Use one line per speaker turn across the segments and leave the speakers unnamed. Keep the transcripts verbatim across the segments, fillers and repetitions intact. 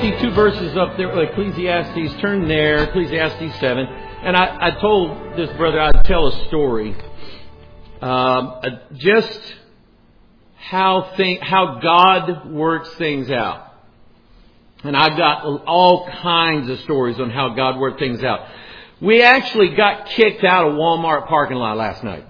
see two verses up there, Ecclesiastes. Turn there, Ecclesiastes seven. And I, I told this brother I'd tell a story. Um, just how think, how God works things out. And I've got all kinds of stories on how God worked things out. We actually got kicked out of Walmart parking lot last night.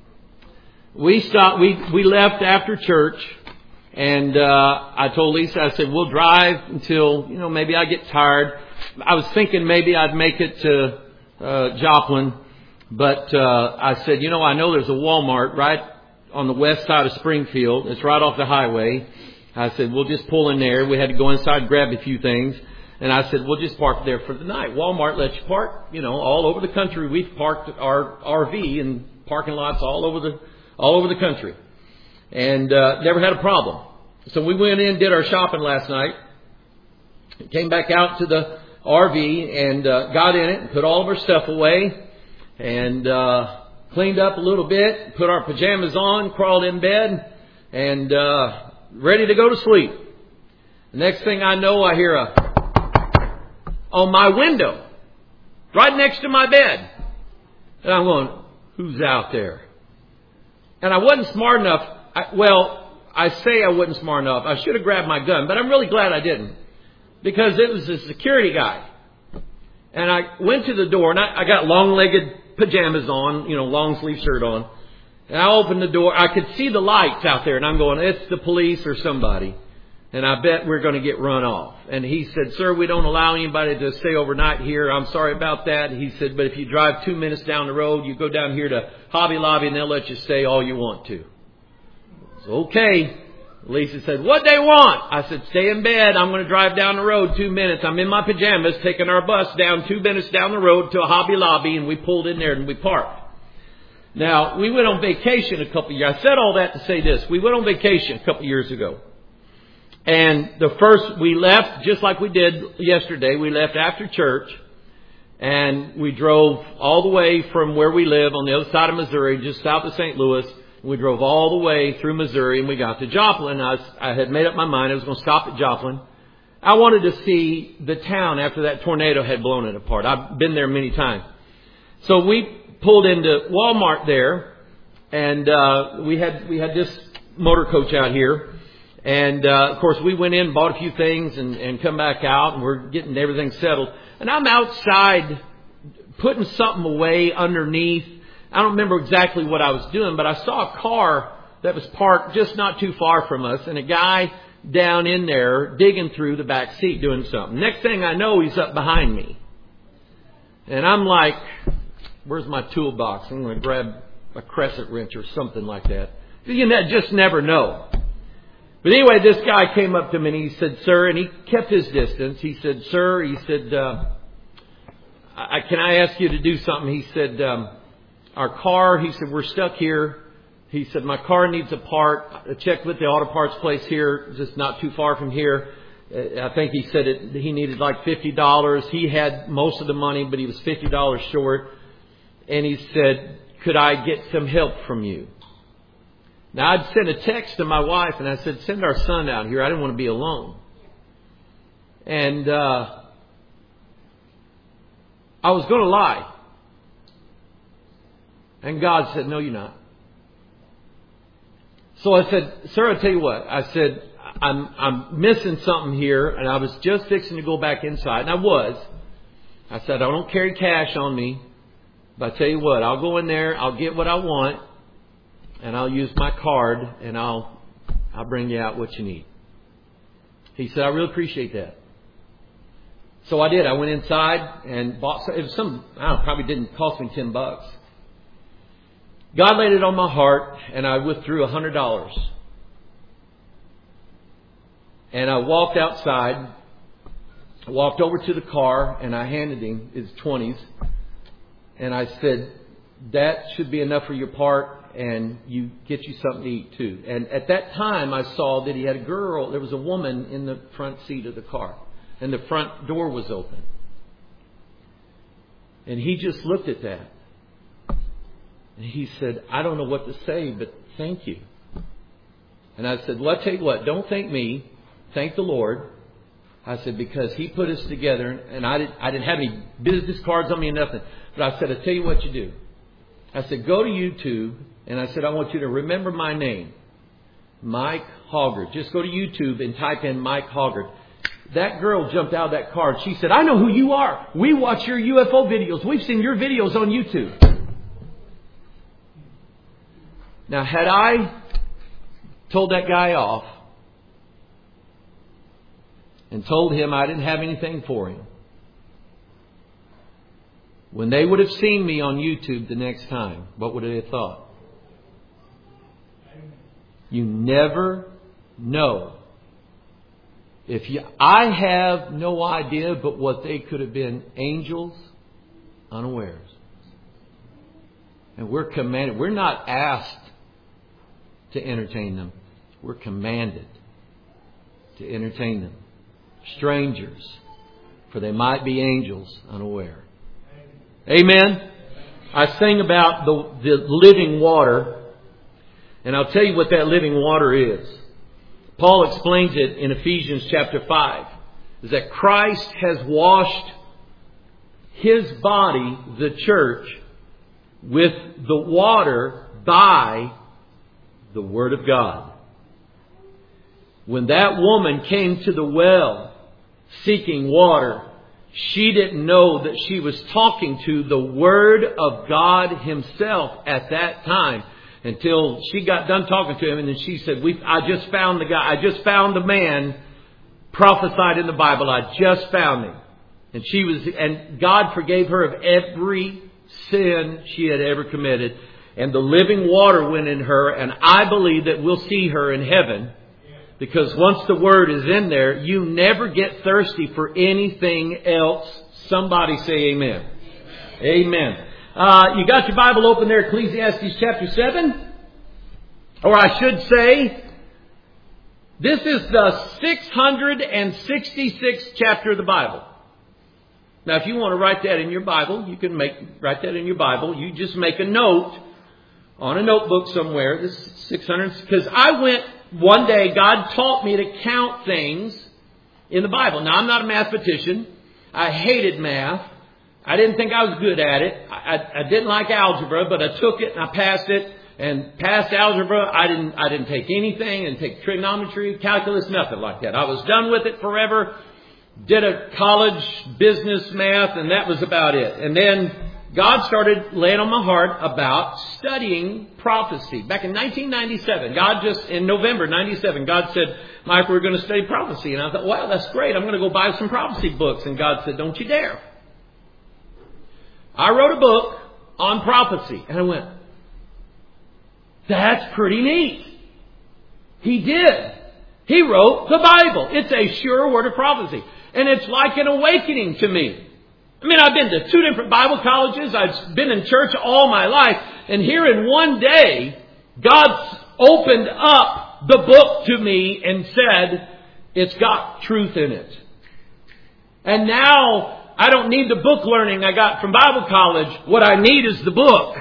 We stopped, we, we left after church. And uh I told Lisa, I said, we'll drive until, you know, maybe I get tired. I was thinking maybe I'd make it to uh Joplin. But uh I said, you know, I know there's a Walmart right on the west side of Springfield. It's right off the highway. I said, we'll just pull in there. We had to go inside and grab a few things. And I said, we'll just park there for the night. Walmart lets you park, you know, all over the country. We've parked our R V in parking lots all over the all over the country. And uh, never had a problem. So we went in, did our shopping last night. Came back out to the R V and uh, got in it and put all of our stuff away. And uh, cleaned up a little bit. Put our pajamas on, crawled in bed. And uh, ready to go to sleep. The next thing I know, I hear a... on my window. Right next to my bed. And I'm going, who's out there? And I wasn't smart enough... I, well, I say I wasn't smart enough. I should have grabbed my gun, but I'm really glad I didn't. Because it was a security guy. And I went to the door, and I, I got long-legged pajamas on, you know, long-sleeve shirt on. And I opened the door. I could see the lights out there, and I'm going, it's the police or somebody. And I bet we're going to get run off. And he said, sir, we don't allow anybody to stay overnight here. I'm sorry about that. He said, but if you drive two minutes down the road, you go down here to Hobby Lobby, and they'll let you stay all you want to. Okay. Lisa said, what they want? I said, stay in bed. I'm going to drive down the road two minutes. I'm in my pajamas taking our bus down two minutes down the road to a Hobby Lobby, and we pulled in there and we parked. Now, we went on vacation a couple of years. I said all that to say this. We went on vacation a couple of years ago. And the first, we left just like we did yesterday. We left after church. And we drove all the way from where we live on the other side of Missouri, just south of Saint Louis. We drove all the way through Missouri, and we got to Joplin. I, was, I had made up my mind I was going to stop at Joplin. I wanted to see the town after that tornado had blown it apart. I've been there many times. So we pulled into Walmart there, and uh, we had we had this motor coach out here. And, uh, of course, we went in, bought a few things, and, and come back out, and we're getting everything settled. And I'm outside putting something away underneath. I don't remember exactly what I was doing, but I saw a car that was parked just not too far from us, and a guy down in there digging through the back seat doing something. Next thing I know, he's up behind me. And I'm like, where's my toolbox? I'm going to grab a crescent wrench or something like that. You just never know. But anyway, this guy came up to me and he said, sir, and he kept his distance. He said, sir, he said, uh, I, can I ask you to do something? He said, um, our car, he said, we're stuck here. He said, my car needs a part. I checked with the auto parts place here, just not too far from here. I think he said it, he needed like fifty dollars. He had most of the money, but he was fifty dollars short. And he said, could I get some help from you? Now, I'd sent a text to my wife, and I said, send our son out here. I didn't want to be alone. And uh, I was going to lie. And God said, no, you're not. So I said, sir, I'll tell you what. I said, I'm, I'm missing something here, and I was just fixing to go back inside. And I was. I said, I don't carry cash on me. But I tell you what, I'll go in there, I'll get what I want, and I'll use my card, and I'll I'll bring you out what you need. He said, I really appreciate that. So I did. I went inside and bought some. It was some, I don't know, probably didn't cost me ten bucks. God laid it on my heart, and I withdrew a hundred dollars. And I walked outside, I walked over to the car, and I handed him his twenties. And I said, that should be enough for your part, and you get you something to eat too. And at that time, I saw that he had a girl. There was a woman in the front seat of the car, and the front door was open. And he just looked at that. And he said, I don't know what to say, but thank you. And I said, well, I'll tell you what, don't thank me. Thank the Lord. I said, because he put us together, and I didn't, I didn't have any business cards on me or nothing. But I said, I'll tell you what you do. I said, go to YouTube, and I said, I want you to remember my name. Mike Hoggard. Just go to YouTube and type in Mike Hoggard. That girl jumped out of that car. She said, I know who you are. We watch your U F O videos. We've seen your videos on YouTube. Now, had I told that guy off and told him I didn't have anything for him, when they would have seen me on YouTube the next time, what would they have thought? You never know. If you, I have no idea but what they could have been angels unawares. And we're commanded. We're not asked to entertain them. We're commanded to entertain them. Strangers, for they might be angels unaware. Amen. I sang about the, the living water. And I'll tell you what that living water is. Paul explains it in Ephesians chapter five. Is that Christ has washed His body, the church, with the water by the Word of God. When that woman came to the well seeking water, she didn't know that she was talking to the Word of God Himself at that time. Until she got done talking to him, and then she said, "We, I just found the guy. I just found the man prophesied in the Bible. I just found him." And she was, and God forgave her of every sin she had ever committed. And the living water went in her, and I believe that we'll see her in heaven. Because once the Word is in there, you never get thirsty for anything else. Somebody say amen. Amen. Amen. Uh, you got your Bible open there, Ecclesiastes chapter seven? Or I should say, this is the six hundred sixty-sixth chapter of the Bible. Now, if you want to write that in your Bible, you can make write that in your Bible. You just make a note on a notebook somewhere. This is six hundred, because I went one day, God taught me to count things in the Bible. Now, I'm not a mathematician. I hated math. I didn't think I was good at it. I, I, I didn't like algebra, but I took it and I passed it. And past algebra, I didn't I didn't take anything. I didn't take trigonometry, calculus, nothing like that. I was done with it forever. Did a college business math, and that was about it. And then God started laying on my heart about studying prophecy. Back in nineteen ninety-seven, God just, in November ninety-seven, God said, Mike, we're going to study prophecy. And I thought, wow, that's great. I'm going to go buy some prophecy books. And God said, don't you dare. I wrote a book on prophecy. And I went, that's pretty neat. He did. He wrote the Bible. It's a sure word of prophecy. And it's like an awakening to me. I mean, I've been to two different Bible colleges. I've been in church all my life. And here in one day, God opened up the book to me and said, it's got truth in it. And now I don't need the book learning I got from Bible college. What I need is the book.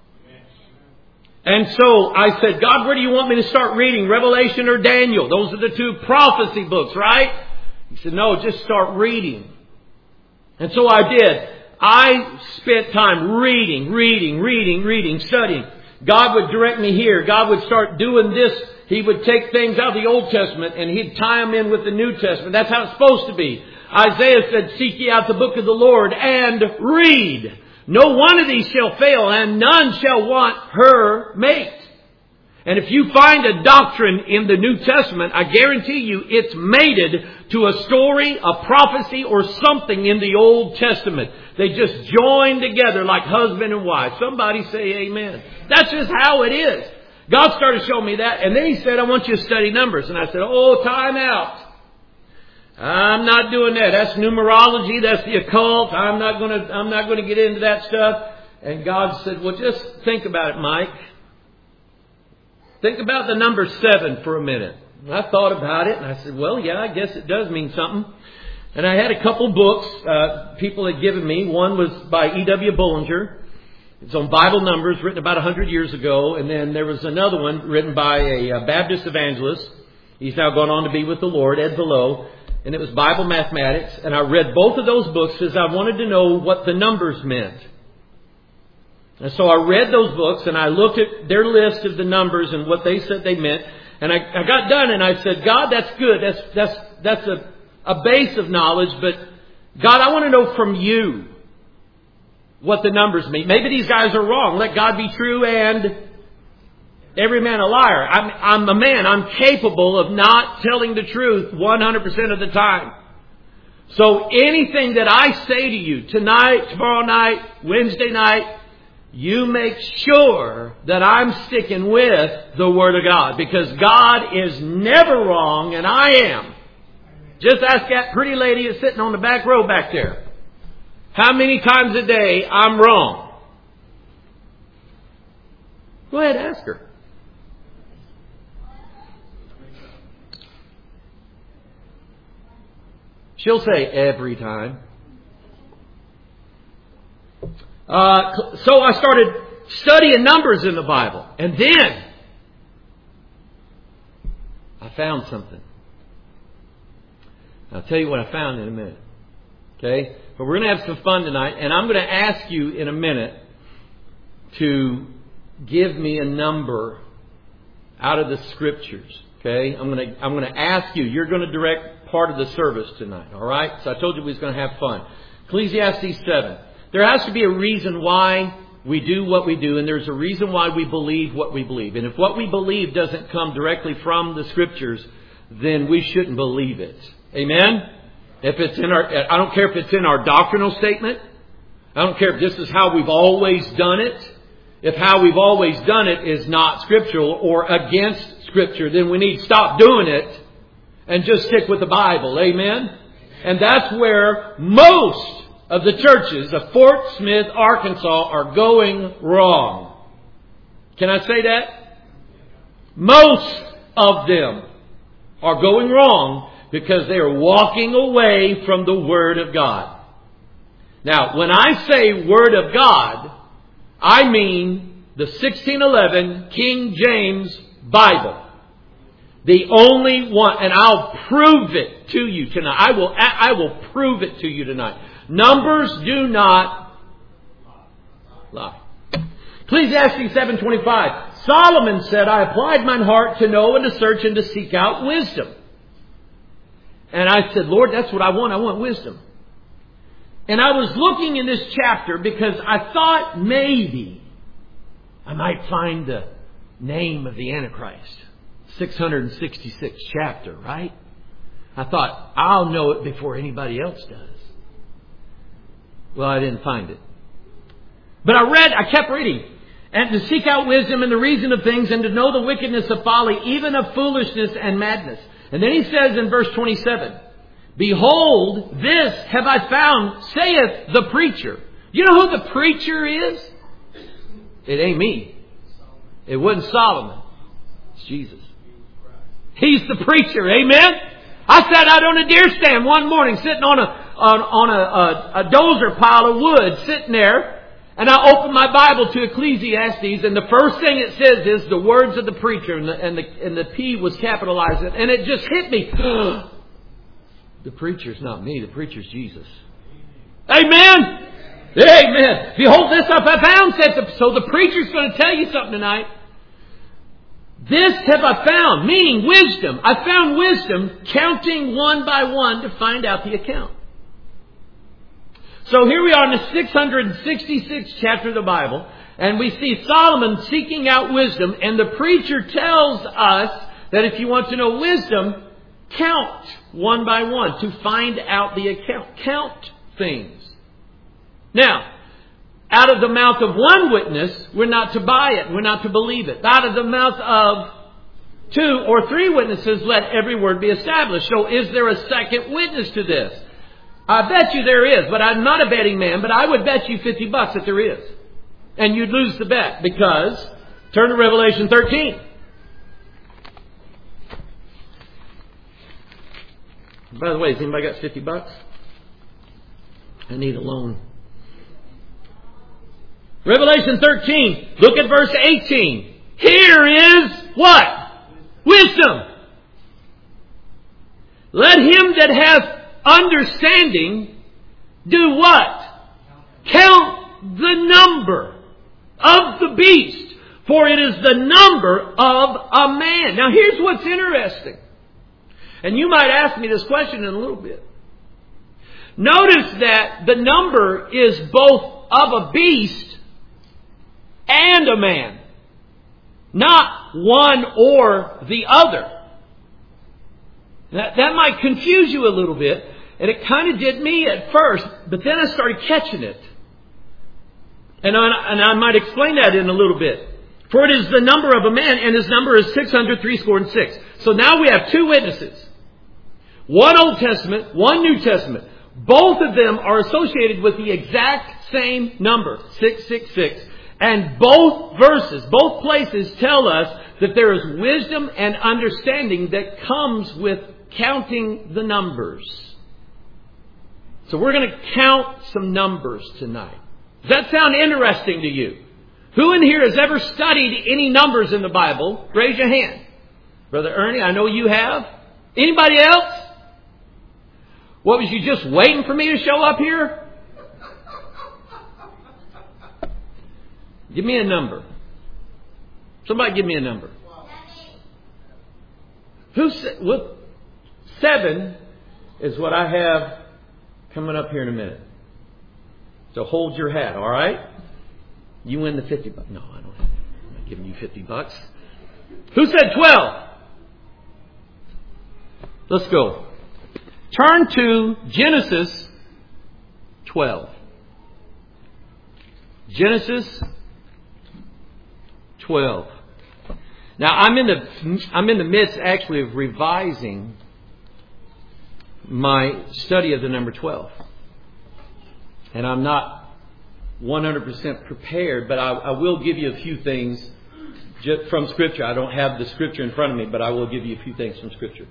And so I said, God, where do you want me to start reading? Revelation or Daniel? Those are the two prophecy books, right? He said, no, just start reading. And so I did. I spent time reading, reading, reading, reading, studying. God would direct me here. God would start doing this. He would take things out of the Old Testament and He'd tie them in with the New Testament. That's how it's supposed to be. Isaiah said, seek ye out the book of the Lord and read. No one of these shall fail, and none shall want her mate. And if you find a doctrine in the New Testament, I guarantee you it's mated to a story, a prophecy, or something in the Old Testament. They just join together like husband and wife. Somebody say amen. That's just how it is. God started showing me that, and then He said, I want you to study numbers. And I said, oh, time out. I'm not doing that. That's numerology. That's the occult. I'm not going to, I'm not going to get into that stuff. And God said, well, just think about it, Mike. Think about the number seven for a minute. And I thought about it and I said, well, yeah, I guess it does mean something. And I had a couple books, uh, people had given me. One was by E W Bullinger. It's on Bible numbers, written about a hundred years ago. And then there was another one written by a, a Baptist evangelist. He's now gone on to be with the Lord, Ed Below. and it was Bible Mathematics. And I read both of those books because I wanted to know what the numbers meant. And so I read those books and I looked at their list of the numbers and what they said they meant. And I, I got done and I said, God, that's good. That's that's that's a, a base of knowledge. But God, I want to know from you what the numbers mean. Maybe these guys are wrong. Let God be true and every man a liar. I'm, I'm a man. I'm capable of not telling the truth one hundred percent of the time. So anything that I say to you tonight, tomorrow night, Wednesday night, you make sure that I'm sticking with the Word of God. Because God is never wrong and I am. Just ask that pretty lady that's sitting on the back row back there. How many times a day I'm wrong? Go ahead, ask her. She'll say every time. Uh, so I started studying numbers in the Bible. And then I found something. I'll tell you what I found in a minute. Okay? But we're going to have some fun tonight. And I'm going to ask you in a minute to give me a number out of the Scriptures. Okay? I'm going to, I'm going to ask you. You're going to direct part of the service tonight. All right? So I told you we was going to have fun. Ecclesiastes seven. There has to be a reason why we do what we do. And there's a reason why we believe what we believe. And if what we believe doesn't come directly from the Scriptures, then we shouldn't believe it. Amen? If it's in our, I don't care if it's in our doctrinal statement. I don't care if this is how we've always done it. If how we've always done it is not scriptural or against Scripture, then we need to stop doing it and just stick with the Bible. Amen? And that's where most of the churches of Fort Smith, Arkansas are going wrong. Can I say that? Most of them are going wrong because they are walking away from the Word of God. Now, when I say Word of God, I mean the sixteen eleven King James Bible. The only one, and I'll prove it to you tonight. I will, I will prove it to you tonight. Numbers do not lie. Ecclesiastes seven twenty-five. Solomon said, I applied mine heart to know and to search and to seek out wisdom. And I said, Lord, that's what I want. I want wisdom. And I was looking in this chapter because I thought maybe I might find the name of the Antichrist. six hundred sixty-sixth chapter, right? I thought, I'll know it before anybody else does. Well, I didn't find it. But I read, I kept reading. And to seek out wisdom and the reason of things and to know the wickedness of folly, even of foolishness and madness. And then he says in verse twenty-seven, Behold, this have I found, saith the preacher. You know who the preacher is? It ain't me. It wasn't Solomon. It's Jesus. He's the preacher. Amen? I sat out on a deer stand one morning sitting on a on, on a, a, a dozer pile of wood sitting there. And I opened my Bible to Ecclesiastes, and the first thing it says is the words of the preacher, and the, and the, and the P was capitalized. And it just hit me. The preacher's not me. The preacher's Jesus. Amen? Amen. Behold, this have I found, said the, so the preacher's going to tell you something tonight. This have I found, meaning wisdom. I found wisdom counting one by one to find out the account. So here we are in the six hundred sixty-sixth chapter of the Bible, and we see Solomon seeking out wisdom, and the preacher tells us that if you want to know wisdom, count one by one to find out the account. Count things. Now, out of the mouth of one witness, we're not to buy it. We're not to believe it. Out of the mouth of two or three witnesses, let every word be established. So is there a second witness to this? I bet you there is, but I'm not a betting man, but I would bet you fifty bucks that there is. And you'd lose the bet because, turn to Revelation thirteen. By the way, has anybody got fifty bucks? I need a loan. Revelation thirteen, look at verse eighteen. Here is what? Wisdom. Let him that hath understanding do what? Count the number of the beast, for it is the number of a man. Now here's what's interesting. And you might ask me this question in a little bit. Notice that the number is both of a beast and a man. Not one or the other. That, that might confuse you a little bit. And it kind of did me at first. But then I started catching it. And I, and I might explain that in a little bit. For it is the number of a man, and his number is six hundred three score and six. So now we have two witnesses. One Old Testament, one New Testament. Both of them are associated with the exact same number, six six six. And both verses, both places tell us that there is wisdom and understanding that comes with counting the numbers. So we're going to count some numbers tonight. Does that sound interesting to you? Who in here has ever studied any numbers in the Bible? Raise your hand. Brother Ernie, I know you have. Anybody else? What, was you just waiting for me to show up here? Give me a number. Somebody give me a number. Who said, what? Seven is what I have coming up here in a minute. So hold your hat, all right? You win the fifty bucks. No, I don't. I'm not giving you fifty bucks. Who said twelve? Let's go. Turn to Genesis twelve. Genesis twelve. Now I'm in the I'm in the midst actually of revising my study of the number twelve. And I'm not one hundred percent prepared, but I, I will give you a few things just from Scripture. I don't have the Scripture in front of me, but I will give you a few things from Scripture.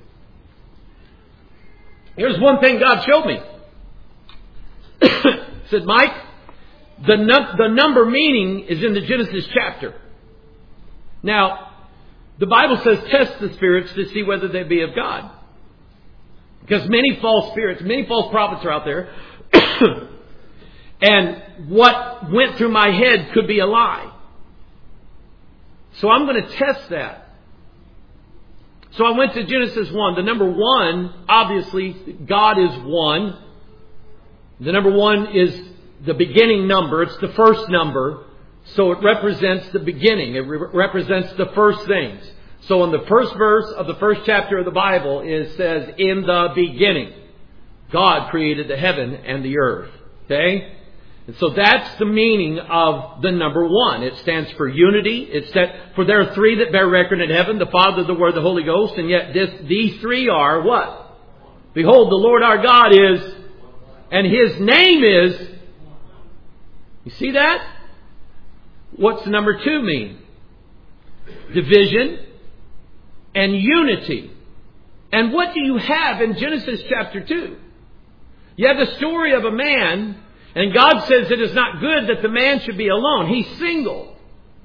Here's one thing God showed me. He said, Mike, the, num- the number meaning is in the Genesis chapter. Now, the Bible says test the spirits to see whether they be of God. Because many false spirits, many false prophets are out there. And what went through my head could be a lie. So I'm going to test that. So I went to Genesis one. The number one, obviously, God is one. The number one is the beginning number. It's the first number. So it represents the beginning. It re- represents the first things. So in the first verse of the first chapter of the Bible, it says, in the beginning, God created the heaven and the earth. Okay? And so that's the meaning of the number one. It stands for unity. It stands for there are three that bear record in heaven, the Father, the Word, the Holy Ghost, and yet this, these three are what? Behold, the Lord our God is, and His name is. You see that? What's number two mean? Division and unity. And what do you have in Genesis chapter two? You have the story of a man. And God says it is not good that the man should be alone. He's single.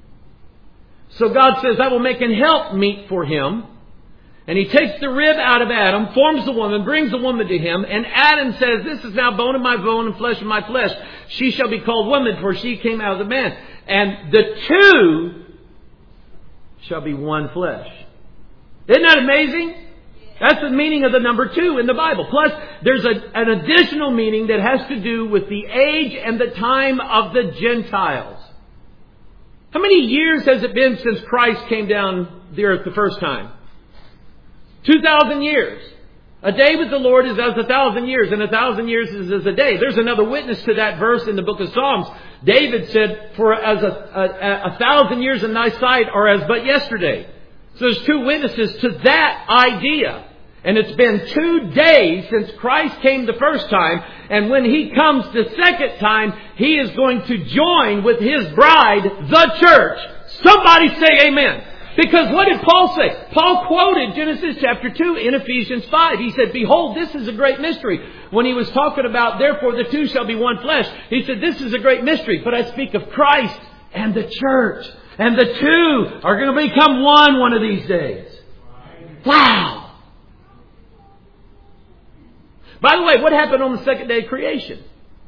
So God says, I will make an help meet for him. And He takes the rib out of Adam, forms the woman, brings the woman to him. And Adam says, this is now bone of my bone and flesh of my flesh. She shall be called woman, for she came out of the man. And the two shall be one flesh. Isn't that amazing? That's the meaning of the number two in the Bible. Plus, there's a, an additional meaning that has to do with the age and the time of the Gentiles. How many years has it been since Christ came down the earth the first time? Two thousand years. A day with the Lord is as a thousand years, and a thousand years is as a day. There's another witness to that verse in the book of Psalms. David said, for as a, a, a thousand years in thy sight are as but yesterday. So there's two witnesses to that idea. And it's been two days since Christ came the first time. And when He comes the second time, He is going to join with His bride, the church. Somebody say amen. Because what did Paul say? Paul quoted Genesis chapter two in Ephesians five. He said, behold, this is a great mystery. When he was talking about, therefore the two shall be one flesh. He said, this is a great mystery. But I speak of Christ and the church. And the two are going to become one one of these days. Wow. By the way, what happened on the second day of creation?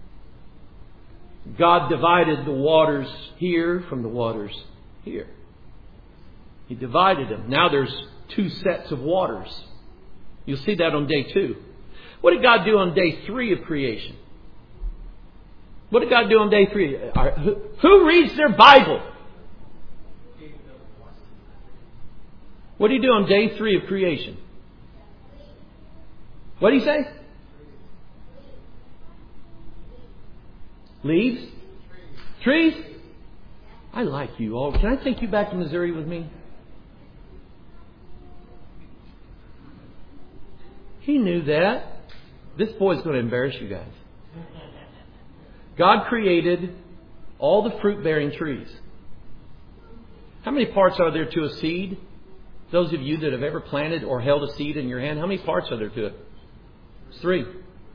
God divided the waters here from the waters here. He divided them. Now there's two sets of waters. You'll see that on day two. What did God do on day three of creation? What did God do on day three? Who reads their Bible? What do you do on day three of creation? What do you say? Leaves? Trees? I like you all. Can I take you back to Missouri with me? He knew that. This boy's going to embarrass you guys. God created all the fruit-bearing trees. How many parts are there to a seed? Those of you that have ever planted or held a seed in your hand, how many parts are there to it? It's three.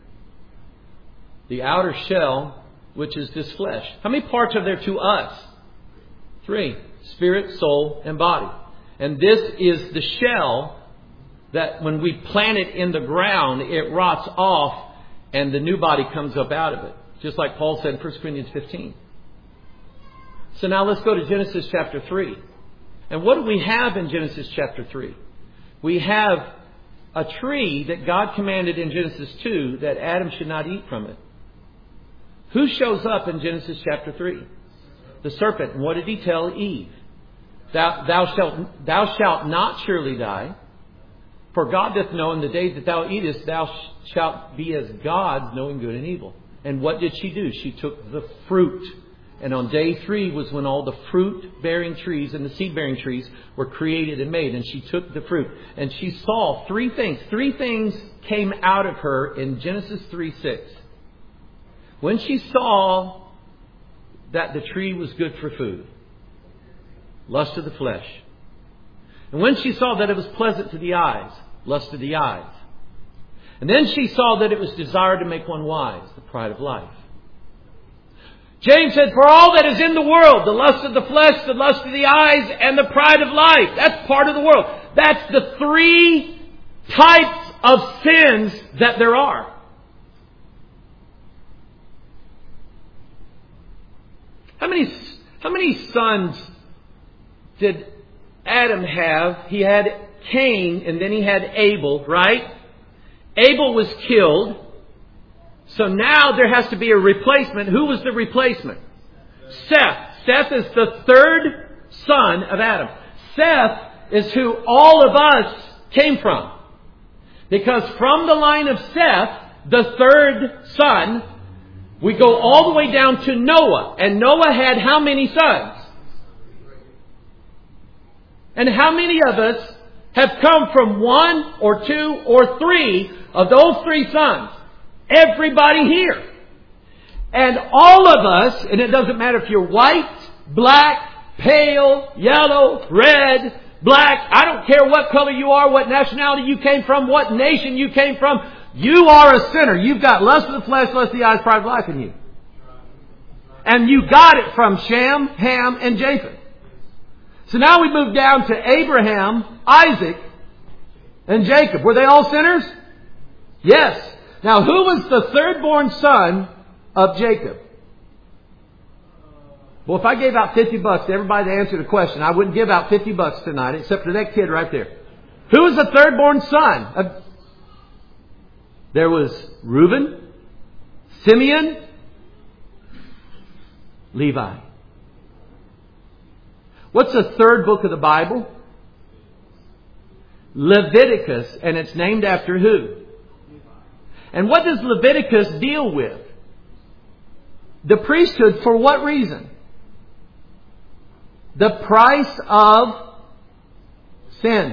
The outer shell, which is this flesh. How many parts are there to us? Three. Spirit, soul, and body. And this is the shell that when we plant it in the ground, it rots off and the new body comes up out of it. Just like Paul said in First Corinthians fifteen. So now let's go to Genesis chapter three. And what do we have in Genesis chapter three? We have a tree that God commanded in Genesis two that Adam should not eat from it. Who shows up in Genesis chapter three? The serpent. And what did he tell Eve? Thou, thou, shalt, thou shalt not surely die. For God doth know in the day that thou eatest, thou shalt be as gods, knowing good and evil. And what did she do? She took the fruit. And on day three was when all the fruit-bearing trees and the seed-bearing trees were created and made. And she took the fruit. And she saw three things. Three things came out of her in Genesis three six. When she saw that the tree was good for food, lust of the flesh. And when she saw that it was pleasant to the eyes, lust of the eyes. And then she saw that it was desired to make one wise, the pride of life. James said, for all that is in the world, the lust of the flesh, the lust of the eyes, and the pride of life. That's part of the world. That's the three types of sins that there are. How many, how many sons did Adam have? He had Cain and then he had Abel, right? Abel was killed. So now there has to be a replacement. Who was the replacement? Seth. Seth is the third son of Adam. Seth is who all of us came from. Because from the line of Seth, the third son, we go all the way down to Noah. And Noah had how many sons? And how many of us have come from one or two or three of those three sons? Everybody here. And all of us, and it doesn't matter if you're white, black, pale, yellow, red, black, I don't care what color you are, what nationality you came from, what nation you came from, you are a sinner. You've got lust of the flesh, lust of the eyes, pride of life in you. And you got it from Shem, Ham, and Japheth. So now we move down to Abraham, Isaac, and Jacob. Were they all sinners? Yes. Now, who was the third-born son of Jacob? Well, if I gave out fifty bucks to everybody to answer the question, I wouldn't give out fifty bucks tonight, except for that kid right there. Who was the third-born son of... There was Reuben, Simeon, Levi. What's the third book of the Bible? Leviticus, and it's named after who? And what does Leviticus deal with? The priesthood, for what reason? The price of sin.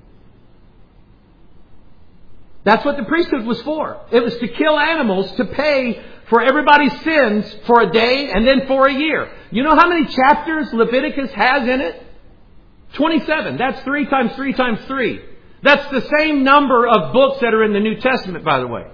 That's what the priesthood was for. It was to kill animals to pay for everybody's sins for a day and then for a year. You know how many chapters Leviticus has in it? twenty-seven. That's three times three times three. That's the same number of books that are in the New Testament, by the way.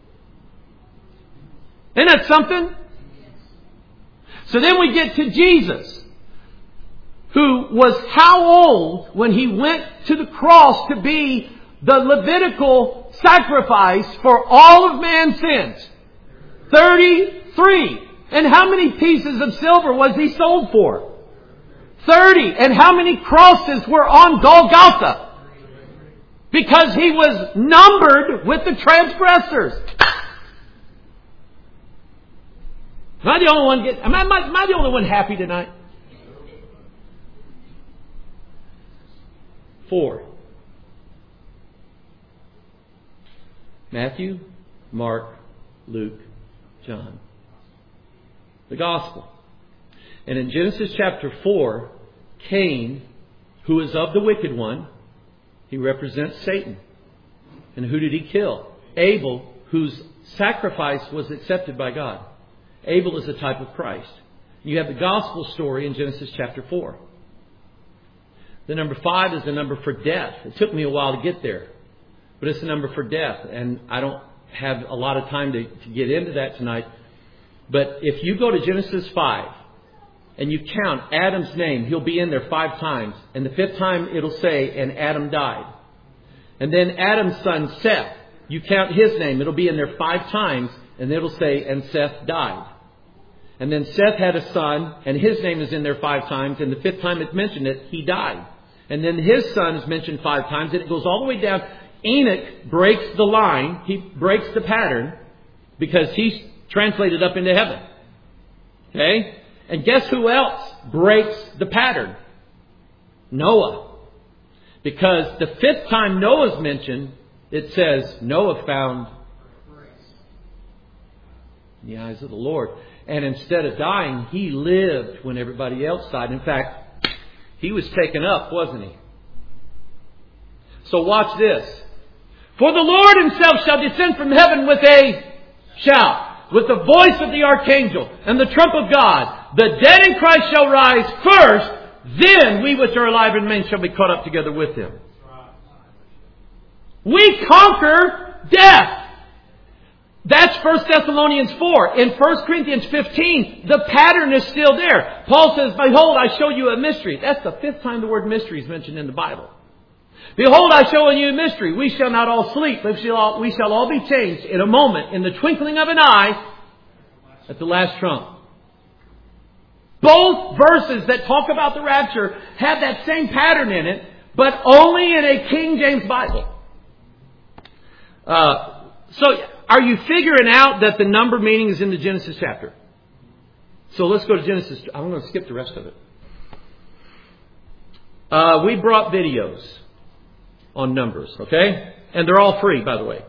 Isn't that something? So then we get to Jesus, who was how old when He went to the cross to be the Levitical sacrifice for all of man's sins? thirty-three. And how many pieces of silver was He sold for? thirty. And how many crosses were on Golgotha? Because He was numbered with the transgressors. Am I the only one get, am I, am I, am I the only one happy tonight? Four. Matthew, Mark, Luke, John. The Gospel. And in Genesis chapter four, Cain, who is of the wicked one, he represents Satan. And who did he kill? Abel, whose sacrifice was accepted by God. Abel is a type of Christ. You have the Gospel story in Genesis chapter four. The number five is the number for death. It took me a while to get there. But it's the number for death. And I don't have a lot of time to, to get into that tonight. But if you go to Genesis five and you count Adam's name, he'll be in there five times. And the fifth time it'll say, and Adam died. And then Adam's son Seth, you count his name, it'll be in there five times. And it'll say, and Seth died. And then Seth had a son, and his name is in there five times. And the fifth time it's mentioned it, he died. And then his son is mentioned five times. And it goes all the way down. Enoch breaks the line. He breaks the pattern because he's translated up into heaven. Okay? And guess who else breaks the pattern? Noah. Because the fifth time Noah's mentioned, it says Noah found in the eyes of the Lord. And instead of dying, he lived when everybody else died. In fact, he was taken up, wasn't he? So watch this. For the Lord Himself shall descend from heaven with a shout, with the voice of the archangel and the trump of God. The dead in Christ shall rise first. Then we which are alive and remain shall be caught up together with Him. We conquer death. That's First Thessalonians four. In First Corinthians fifteen, the pattern is still there. Paul says, behold, I show you a mystery. That's the fifth time the word mystery is mentioned in the Bible. Behold, I show you a mystery. We shall not all sleep, but we shall all, we shall all be changed in a moment, in the twinkling of an eye, at the last trump. Both verses that talk about the rapture have that same pattern in it, but only in a King James Bible. Uh, so, are you figuring out that the number meaning is in the Genesis chapter? So let's go to Genesis. I'm going to skip the rest of it. Uh, we brought videos on numbers, okay? And they're all free, by the way.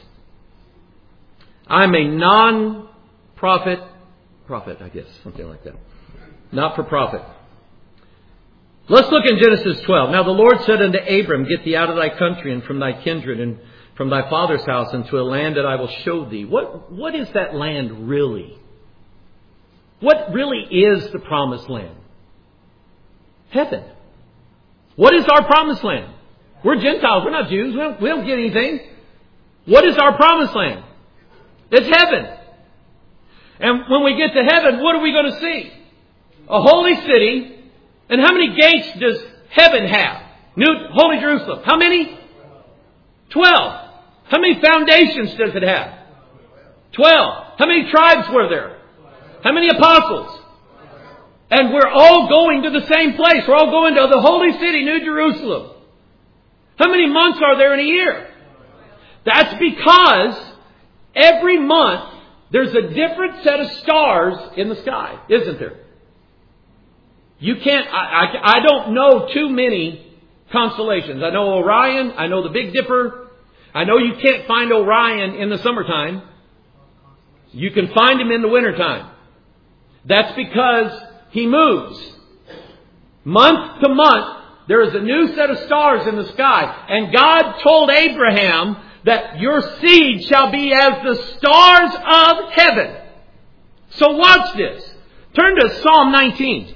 I'm a non-profit, profit, I guess, something like that. Not for profit. Let's look in Genesis twelve. Now the Lord said unto Abram, get thee out of thy country and from thy kindred and from thy father's house into a land that I will show thee. What, what is that land really? What really is the promised land? Heaven. What is our promised land? We're Gentiles. We're not Jews. We don't, we don't get anything. What is our promised land? It's heaven. And when we get to heaven, what are we going to see? A holy city. And how many gates does heaven have? New Holy Jerusalem. How many? Twelve. How many foundations does it have? Twelve. How many tribes were there? How many apostles? And we're all going to the same place. We're all going to the holy city, New Jerusalem. How many months are there in a year? That's because every month there's a different set of stars in the sky, isn't there? You can't, I, I, I don't know too many constellations. I know Orion. I know the Big Dipper. I know you can't find Orion in the summertime. You can find him in the wintertime. That's because he moves. Month to month, there is a new set of stars in the sky. And God told Abraham that your seed shall be as the stars of heaven. So watch this. Turn to Psalm nineteen.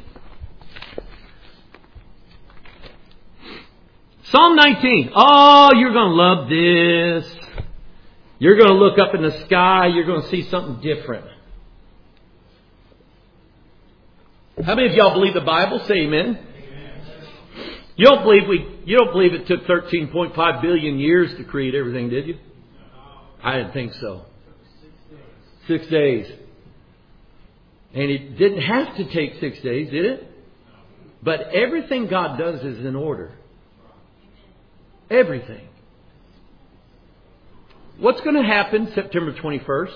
Psalm nineteen. Oh, you're going to love this. You're going to look up in the sky. You're going to see something different. How many of y'all believe the Bible? Say amen. You don't believe we? You don't believe it took thirteen point five billion years to create everything, did you? I didn't think so. Six days. And it didn't have to take six days, did it? But everything God does is in order. Everything. What's going to happen September twenty-first?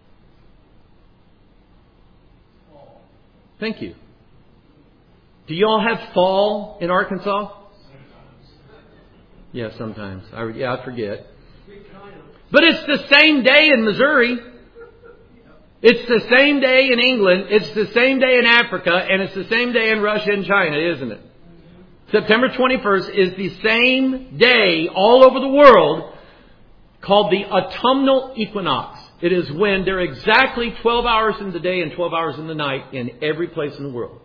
Thank you. Do you all have fall in Arkansas? Yeah, sometimes. I, yeah, I forget. But it's the same day in Missouri. It's the same day in England. It's the same day in Africa. And it's the same day in Russia and China, isn't it? September twenty-first is the same day all over the world called the autumnal equinox. It is when there are exactly twelve hours in the day and twelve hours in the night in every place in the world.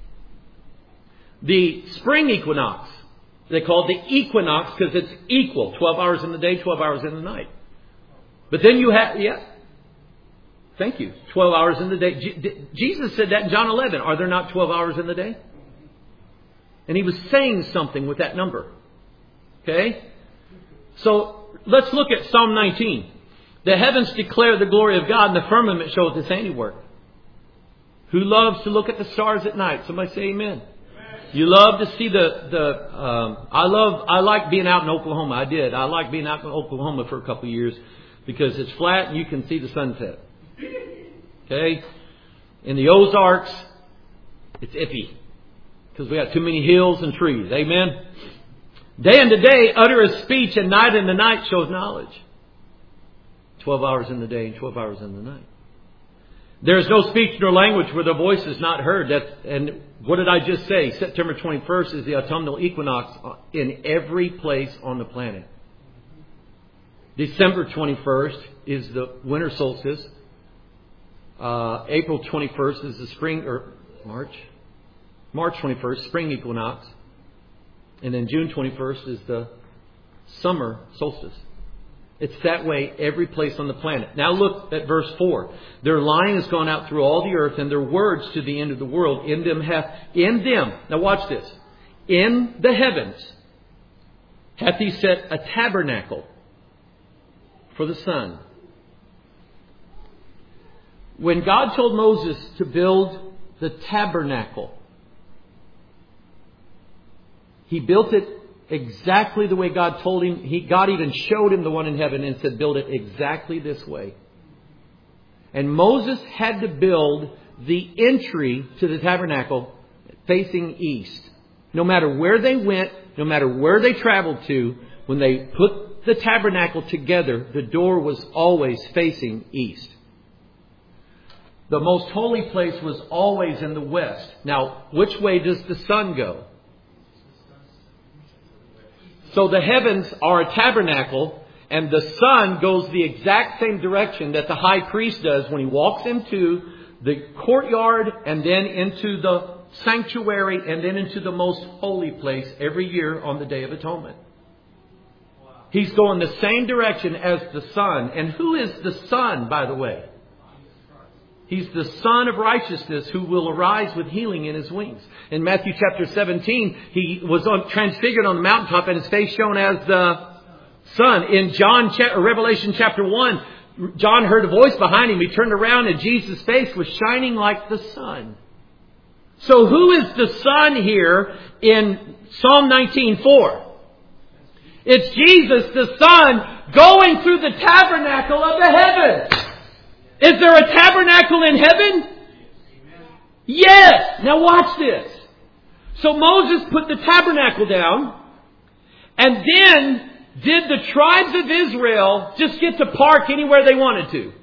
The spring equinox, they call it the equinox because it's equal. twelve hours in the day, twelve hours in the night. But then you have, yeah. Thank you. twelve hours in the day. Je- Jesus said that in John eleven. Are there not twelve hours in the day? And He was saying something with that number. Okay? So let's look at Psalm nineteen. The heavens declare the glory of God, and the firmament showeth His handiwork. Who loves to look at the stars at night? Somebody say amen. Amen. You love to see the, the um, I love, I like being out in Oklahoma. I did. I like being out in Oklahoma for a couple of years because it's flat and you can see the sunset. Okay? In the Ozarks, it's iffy because we got too many hills and trees. Amen? Day and the day uttereth speech, and night and the night shows knowledge. Twelve hours in the day and twelve hours in the night. There is no speech nor language where the voice is not heard. That's, and what did I just say? September twenty-first is the autumnal equinox in every place on the planet. December twenty-first is the winter solstice. Uh, April twenty-first is the spring, or March. March twenty-first, spring equinox. And then June twenty-first is the summer solstice. It's that way every place on the planet. Now look at verse four. Their line has gone out through all the earth, and their words to the end of the world. In them hath, in them, now watch this. In the heavens hath He set a tabernacle for the sun. When God told Moses to build the tabernacle, He built it exactly the way God told him. He, God even showed him the one in heaven and said, build it exactly this way. And Moses had to build the entry to the tabernacle facing east. No matter where they went, no matter where they traveled to, when they put the tabernacle together, the door was always facing east. The most holy place was always in the west. Now, which way does the sun go? So the heavens are a tabernacle, and the sun goes the exact same direction that the high priest does when he walks into the courtyard and then into the sanctuary and then into the most holy place every year on the Day of Atonement. He's going the same direction as the sun. And who is the sun, by the way? He's the Son of righteousness who will arise with healing in His wings. In Matthew chapter seventeen, He was on, transfigured on the mountaintop and His face shone as the sun. In John, or Revelation chapter one, John heard a voice behind him. He turned around and Jesus' face was shining like the sun. So who is the sun here in Psalm nineteen four? It's Jesus, the Son, going through the tabernacle of the heavens. Is there a tabernacle in heaven? Yes. Now watch this. So Moses put the tabernacle down, and then did the tribes of Israel just get to park anywhere they wanted to?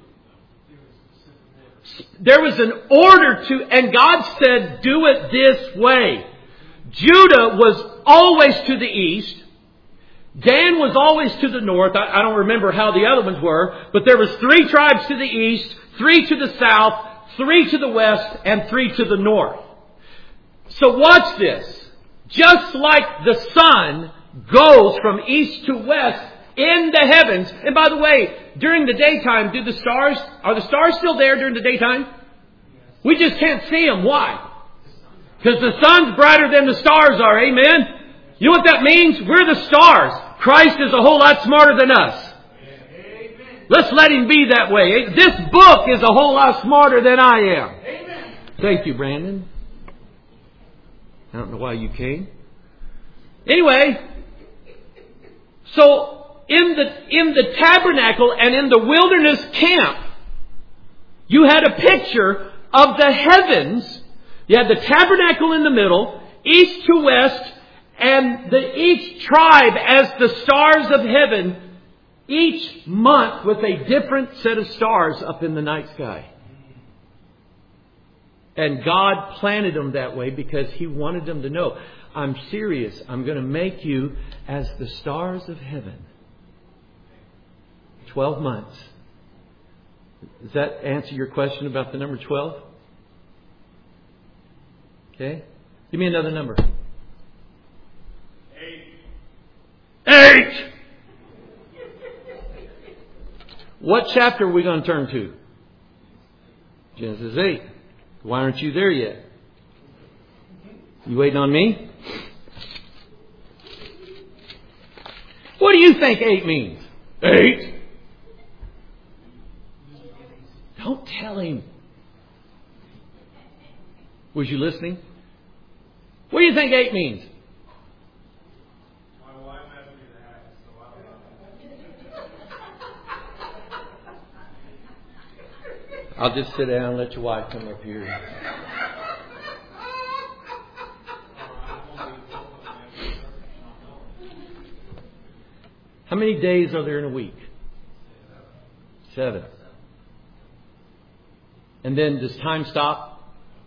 There was an order to, and God said, do it this way. Judah was always to the east. Dan was always to the north. I, I don't remember how the other ones were, but there was three tribes to the east, three to the south, three to the west, and three to the north. So watch this. Just like the sun goes from east to west in the heavens. And by the way, during the daytime, do the stars, are the stars still there during the daytime? We just can't see them. Why? Because the sun's brighter than the stars are. Amen? You know what that means? We're the stars. Christ is a whole lot smarter than us. Let's let Him be that way. This book is a whole lot smarter than I am. Amen. Thank you, Brandon. I don't know why you came. Anyway, so in the in the tabernacle and in the wilderness camp, you had a picture of the heavens. You had the tabernacle in the middle, east to west, and the each tribe as the stars of heaven, each month with a different set of stars up in the night sky. And God planted them that way because He wanted them to know, I'm serious. I'm going to make you as the stars of heaven. Twelve months. Does that answer your question about the number twelve? Okay. Give me another number.
Eight.
Eight! What chapter are we going to turn to? Genesis eight. Why aren't you there yet? You waiting on me? What do you think eight means? Eight? Don't tell him. Was you listening? What do you think eight means?
My wife asked me to ask, so I don't know.
I'll just sit down and let your wife come up here. How many days are there in a week? Seven. And then does time stop?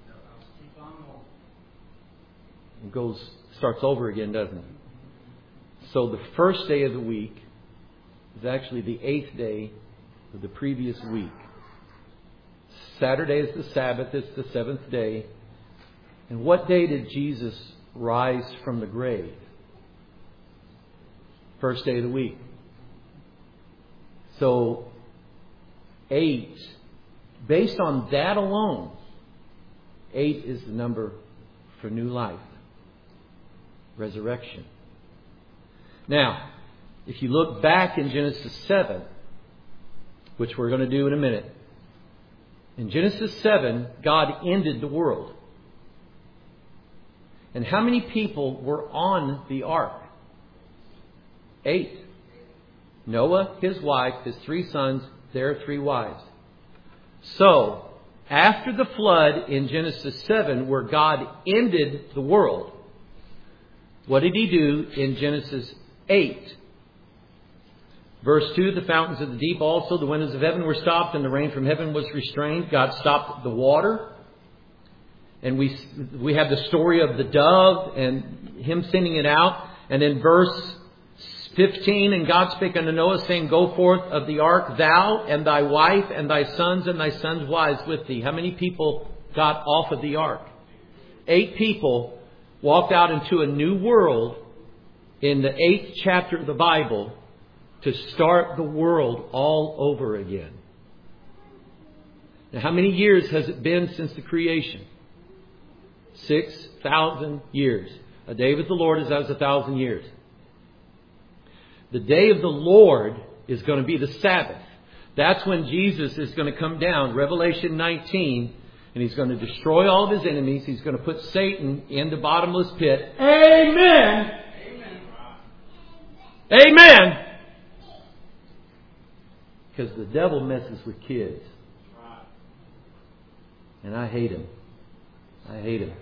It goes, starts over again, doesn't it? So the first day of the week is actually the eighth day of the previous week. Saturday is the Sabbath. It's the seventh day. And what day did Jesus rise from the grave? First day of the week. So, eight. Based on that alone, eight is the number for new life. Resurrection. Now, if you look back in Genesis seven, which we're going to do in a minute, in Genesis seven, God ended the world. And how many people were on the ark? Eight. Noah, his wife, his three sons, their three wives. So, after the flood in Genesis seven, where God ended the world, what did He do in Genesis eight? Verse two, the fountains of the deep also, the windows of heaven were stopped, and the rain from heaven was restrained. God stopped the water. And we we have the story of the dove and Him sending it out. And in verse fifteen, and God spake unto Noah, saying, Go forth of the ark, thou and thy wife and thy sons and thy sons' wives with thee. How many people got off of the ark? Eight people walked out into a new world in the eighth chapter of the Bible to start the world all over again. Now, how many years has it been since the creation? Six thousand years. A day with the Lord is as a thousand years. The day of the Lord is going to be the Sabbath. That's when Jesus is going to come down, Revelation nineteen, and He's going to destroy all of His enemies. He's going to put Satan in the bottomless pit. Amen. Amen. Amen. Because the devil messes with kids. And I hate him. I hate him.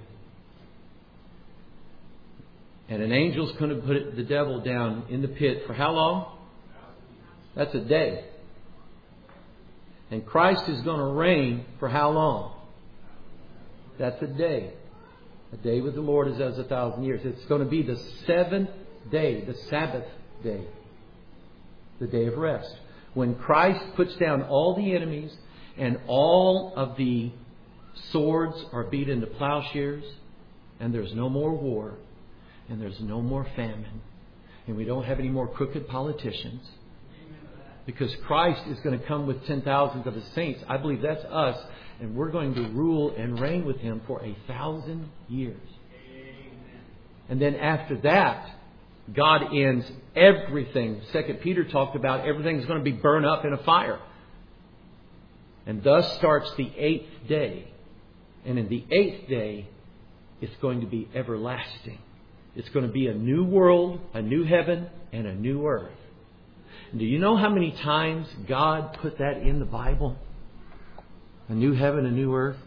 And an angel's going to put the devil down in the pit for how long? That's a day. And Christ is going to reign for how long? That's a day. A day with the Lord is as a thousand years. It's going to be the seventh day, the Sabbath day. The day of rest. When Christ puts down all the enemies and all of the swords are beat into plowshares and there's no more war. And there's no more famine. And we don't have any more crooked politicians. Because Christ is going to come with ten thousands of His saints. I believe that's us. And we're going to rule and reign with Him for a thousand years. And then after that, God ends everything. Second Peter talked about everything's going to be burned up in a fire. And thus starts the eighth day. And in the eighth day, it's going to be everlasting. It's going to be a new world, a new heaven, and a new earth. And do you know how many times God put that in the Bible? A new heaven, a new earth?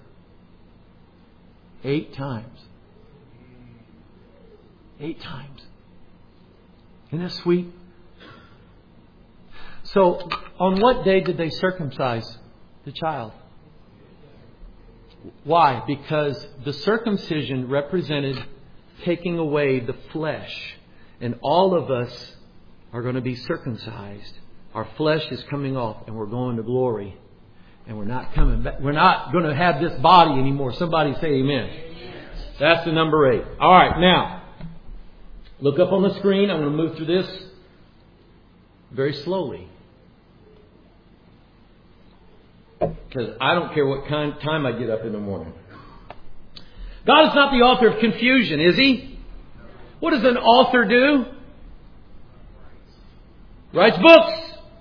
Eight times. Eight times. Isn't that sweet? So, on what day did they circumcise the child? Why? Because the circumcision represented taking away the flesh. And all of us are going to be circumcised. Our flesh is coming off and we're going to glory. And we're not coming back. We're not going to have this body anymore. Somebody say amen. That's the number eight. All right, now, look up on the screen. I'm going to move through this very slowly. Because I don't care what kind of time I get up in the morning. God is not the author of confusion, is He? What does an author do? Writes books.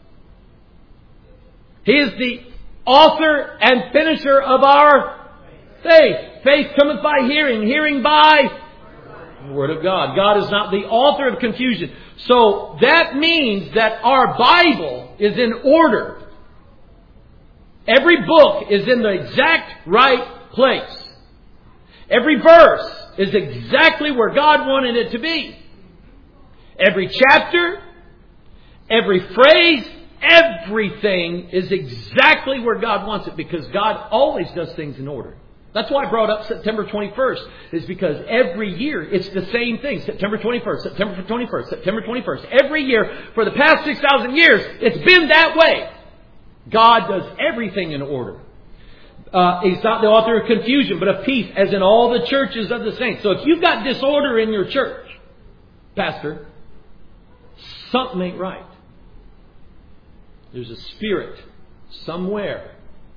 He is the author and finisher of our faith. Faith cometh by hearing, hearing by the Word of God. God is not the author of confusion. So that means that our Bible is in order. Every book is in the exact right place. Every verse is exactly where God wanted it to be. Every chapter, every phrase, everything is exactly where God wants it, because God always does things in order. That's why I brought up September twenty-first, is because every year it's the same thing. September twenty-first, September twenty-first, September twenty-first. Every year for the past six thousand years, it's been that way. God does everything in order. Uh, he's not the author of confusion, but of peace, as in all the churches of the saints. So if you've got disorder in your church, Pastor, something ain't right. There's a spirit somewhere,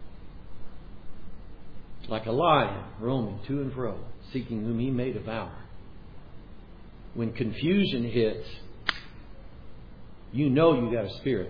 like a lion roaming to and fro, seeking whom he may devour. When confusion hits, you know you got a spirit.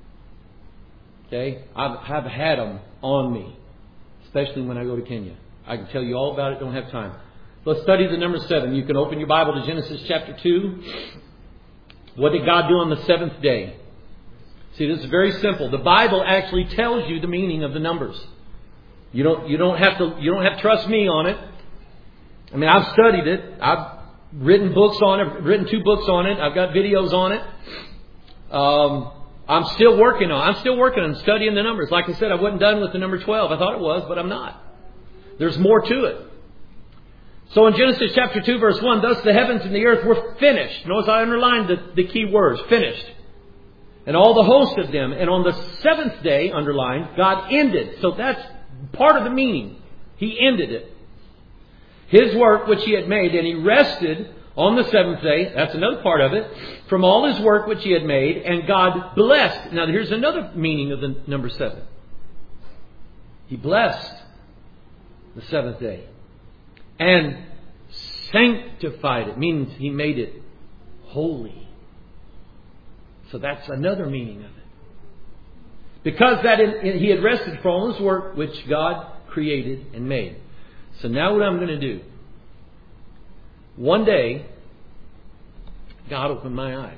Okay? I've, I've had them on me, especially when I go to Kenya. I can tell you all about it, don't have time. Let's study the number seven. You can open your Bible to Genesis chapter two. What did God do on the seventh day? See, this is very simple. The Bible actually tells you the meaning of the numbers. You don't, you don't have to, you don't have to trust me on it. I mean, I've studied it. I've written books on it, I've written two books on it. I've got videos on it. Um, I'm still working on I'm still working on studying the numbers. Like I said, I wasn't done with the number twelve. I thought it was, but I'm not. There's more to it. So in Genesis chapter two, verse one, thus the heavens and the earth were finished. Notice I underlined the, the key words, finished. And all the host of them. And on the seventh day, underlined, God ended. So that's part of the meaning. He ended it. His work which He had made, and He rested on the seventh day, that's another part of it, from all His work which He had made, and God blessed. Now here's another meaning of the number seven. He blessed the seventh day and sanctified it, means He made it holy. So that's another meaning of it. Because that in, in, He had rested from all His work which God created and made. So now what I'm going to do. One day, God opened my eyes.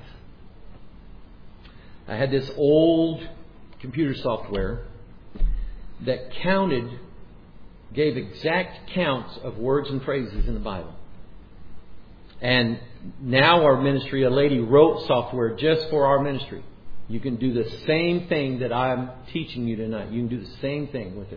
I had this old computer software that counted, gave exact counts of words and phrases in the Bible. And now our ministry, a lady wrote software just for our ministry. You can do the same thing that I'm teaching you tonight. You can do the same thing with it.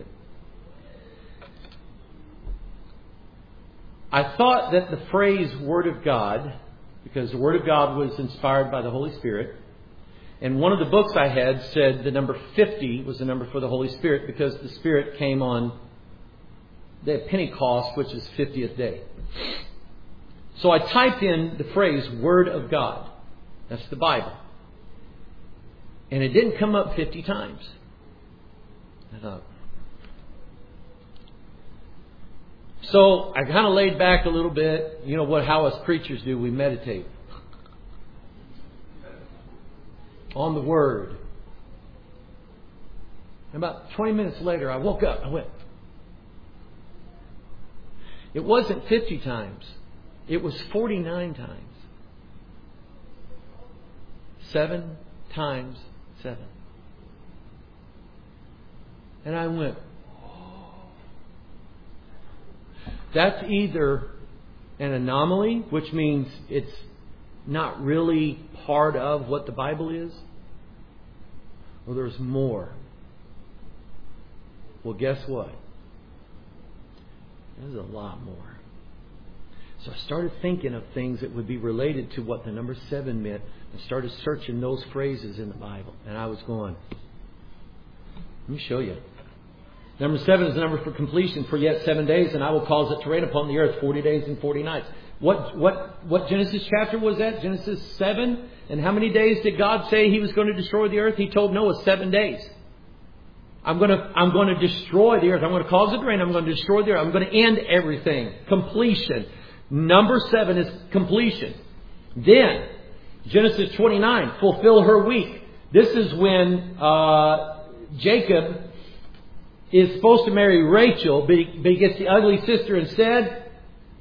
I thought that the phrase Word of God, because the Word of God was inspired by the Holy Spirit, and one of the books I had said the number fifty was the number for the Holy Spirit, because the Spirit came on the Pentecost, which is fiftieth day. So I typed in the phrase Word of God. That's the Bible. And it didn't come up fifty times. I thought, so I kind of laid back a little bit. You know what? How us preachers do, we meditate. on the Word. And about twenty minutes later, I woke up. I went. It wasn't fifty times. It was forty-nine times. Seven times seven. And I went, oh. That's either an anomaly, which means it's not really part of what the Bible is, or there's more. Well, guess what? There's a lot more. So I started thinking of things that would be related to what the number seven meant, and started searching those phrases in the Bible. And I was going, let me show you. Number seven is the number for completion. For yet seven days, and I will cause it to rain upon the earth forty days and forty nights. What what what Genesis chapter was that? Genesis seven. And how many days did God say He was going to destroy the earth? He told Noah seven days. I'm going to I'm going to destroy the earth. I'm going to cause it to rain. I'm going to destroy the earth. I'm going to end everything. Completion. Number seven is completion. Then Genesis twenty-nine, fulfill her week. This is when uh, Jacob is supposed to marry Rachel, but he, but he gets the ugly sister instead.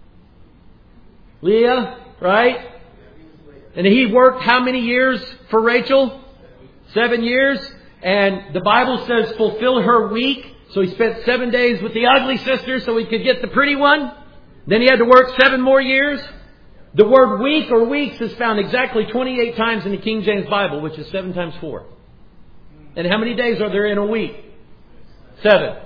Leah, right? And he worked how many years for Rachel? Seven years. And the Bible says fulfill her week. So he spent seven days with the ugly sister so he could get the pretty one. Then he had to work seven more years. The word week or weeks is found exactly twenty-eight times in the King James Bible, which is seven times four. And how many days are there in a week? Seven.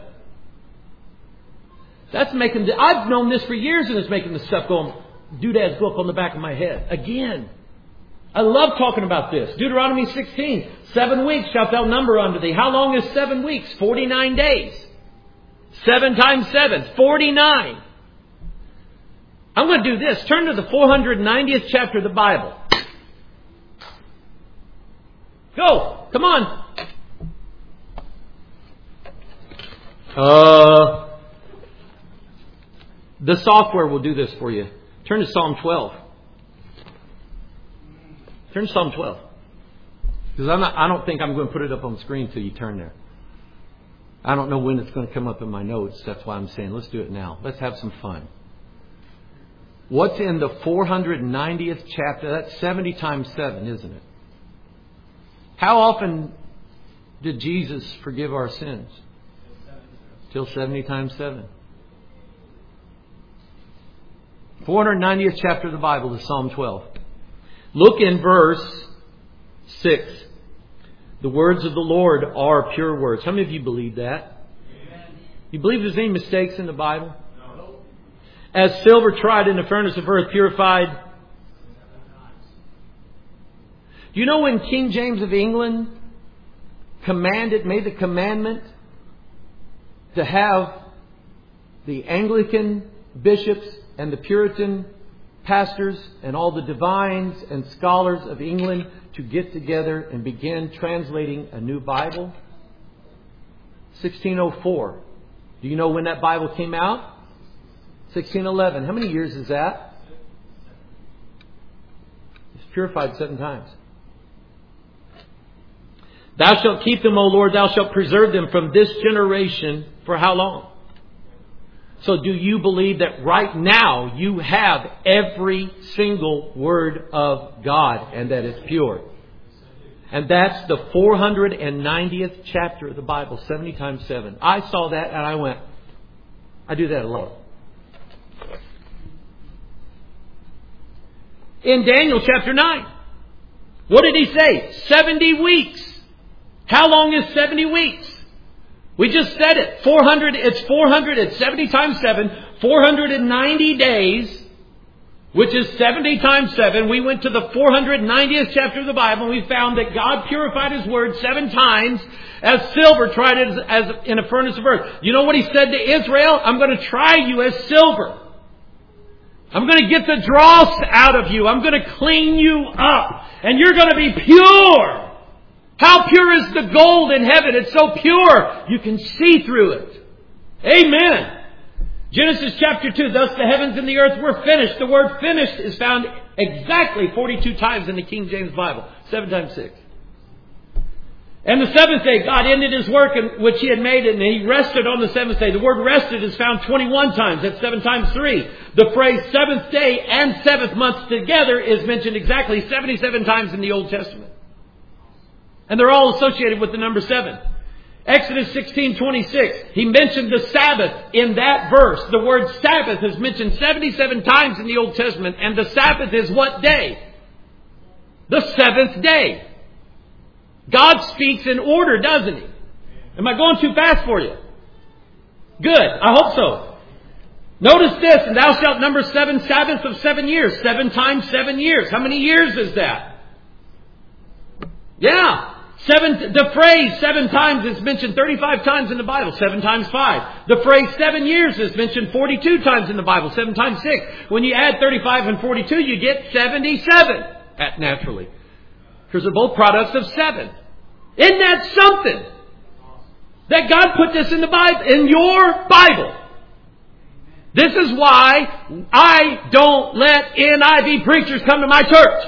That's making... The, I've known this for years, and it's making the stuff go... Doodads go up on the back of my head. Again. I love talking about this. Deuteronomy sixteen. Seven weeks shalt thou number unto thee. How long is seven weeks? Forty-nine days. Seven times seven. Forty-nine. I'm going to do this. Turn to the four hundred ninetieth chapter of the Bible. Go. Come on. Uh, the software will do this for you. Turn to Psalm twelve. Turn to Psalm twelve. Because I'm not, I don't think I'm going to put it up on the screen until you turn there. I don't know when it's going to come up in my notes. That's why I'm saying let's do it now. Let's have some fun. What's in the four hundred ninetieth chapter? That's seventy times seven, isn't it? How often did Jesus forgive our sins? Till seventy times seven. four hundred ninetieth chapter of the Bible is Psalm twelve. Look in verse six. The words of the Lord are pure words. How many of you believe that? Amen. You believe there's any mistakes in the Bible? No. As silver tried in the furnace of earth, purified. Do you know when King James of England commanded, made the commandment to have the Anglican bishops and the Puritan pastors and all the divines and scholars of England to get together and begin translating a new Bible? sixteen oh four. Do you know when that Bible came out? sixteen eleven. How many years is that? It's purified seven times. Thou shalt keep them, O Lord. Thou shalt preserve them from this generation. For how long? So do you believe that right now you have every single word of God and that it's pure? And that's the four hundred ninetieth chapter of the Bible, seventy times seven. I saw that and I went, I do that a lot. In Daniel chapter nine, what did he say? seventy weeks. How long is seventy weeks? We just said it. four hundred, it's four hundred, it's seventy times seven, four hundred ninety days, which is seventy times seven. We went to the four hundred ninetieth chapter of the Bible and we found that God purified His Word seven times as silver tried it as, as in a furnace of earth. You know what He said to Israel? I'm going to try you as silver. I'm going to get the dross out of you. I'm going to clean you up. And you're going to be pure. How pure is the gold in heaven? It's so pure you can see through it. Amen. Genesis chapter two. Thus the heavens and the earth were finished. The word finished is found exactly forty-two times in the King James Bible. Seven times six. And the seventh day, God ended His work in which He had made it, and He rested on the seventh day. The word rested is found twenty-one times. That's seven times three. The phrase seventh day and seventh month together is mentioned exactly seventy-seven times in the Old Testament. And they're all associated with the number seven. Exodus sixteen twenty-six, He mentioned the Sabbath in that verse. The word Sabbath is mentioned seventy-seven times in the Old Testament. And the Sabbath is what day? The seventh day. God speaks in order, doesn't He? Am I going too fast for you? Good. I hope so. Notice this. And thou shalt number seven Sabbaths of seven years. Seven times seven years. How many years is that? Yeah. Seven. The phrase seven times is mentioned thirty-five times in the Bible. Seven times five. The phrase seven years is mentioned forty-two times in the Bible. Seven times six. When you add thirty-five and forty-two, you get seventy-seven. Naturally. Because they're both products of seven. Isn't that something? That God put this in the Bible, in your Bible. This is why I don't let N I V preachers come to my church.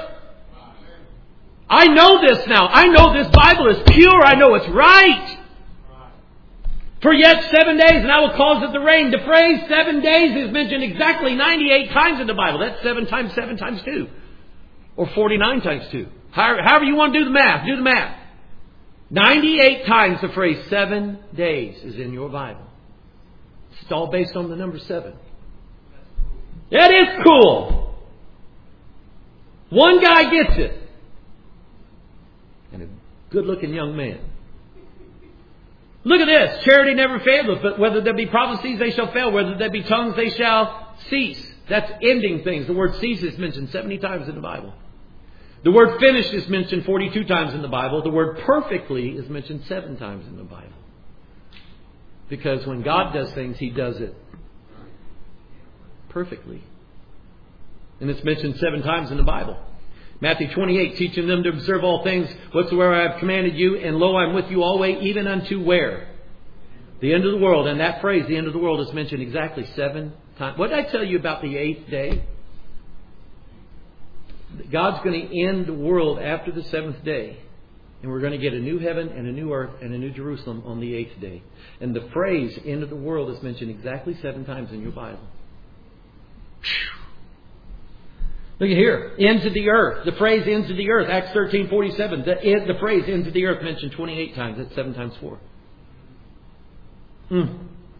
I know this now. I know this Bible is pure. I know it's right. For yet seven days, and I will cause it to rain. The phrase seven days is mentioned exactly ninety-eight times in the Bible. That's seven times seven times two. Or forty-nine times two. However you want to do the math, do the math. ninety-eight times the phrase seven days is in your Bible. It's all based on the number seven. It is cool. One guy gets it. And a good-looking young man. Look at this. Charity never faileth, but whether there be prophecies, they shall fail. Whether there be tongues, they shall cease. That's ending things. The word cease is mentioned seventy times in the Bible. The word finished is mentioned forty-two times in the Bible. The word perfectly is mentioned seven times in the Bible. Because when God does things, He does it perfectly. And it's mentioned seven times in the Bible. Matthew twenty-eight, teaching them to observe all things whatsoever I have commanded you. And lo, I am with you always, even unto where? The end of the world. And that phrase, the end of the world, is mentioned exactly seven times. What did I tell you about the eighth day? God's going to end the world after the seventh day. And we're going to get a new heaven and a new earth and a new Jerusalem on the eighth day. And the phrase, end of the world, is mentioned exactly seven times in your Bible. Look at here. Ends of the earth. The phrase ends of the earth. Acts thirteen forty-seven. The, the phrase ends of the earth mentioned twenty-eight times. That's seven times four. Mm.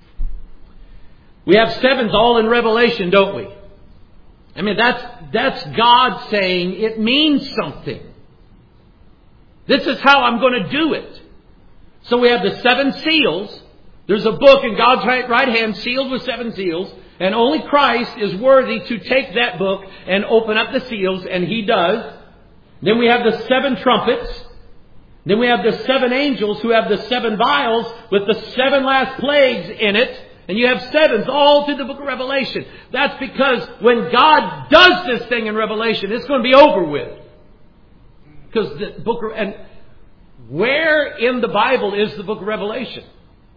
We have sevens all in Revelation, don't we? I mean, that's, that's God saying it means something. This is how I'm going to do it. So we have the seven seals. There's a book in God's right, right hand sealed with seven seals. And only Christ is worthy to take that book and open up the seals. And He does. Then we have the seven trumpets. Then we have the seven angels who have the seven vials with the seven last plagues in it. And you have sevens all through the book of Revelation. That's because when God does this thing in Revelation, it's going to be over with. Because the book of, and where in the Bible is the book of Revelation?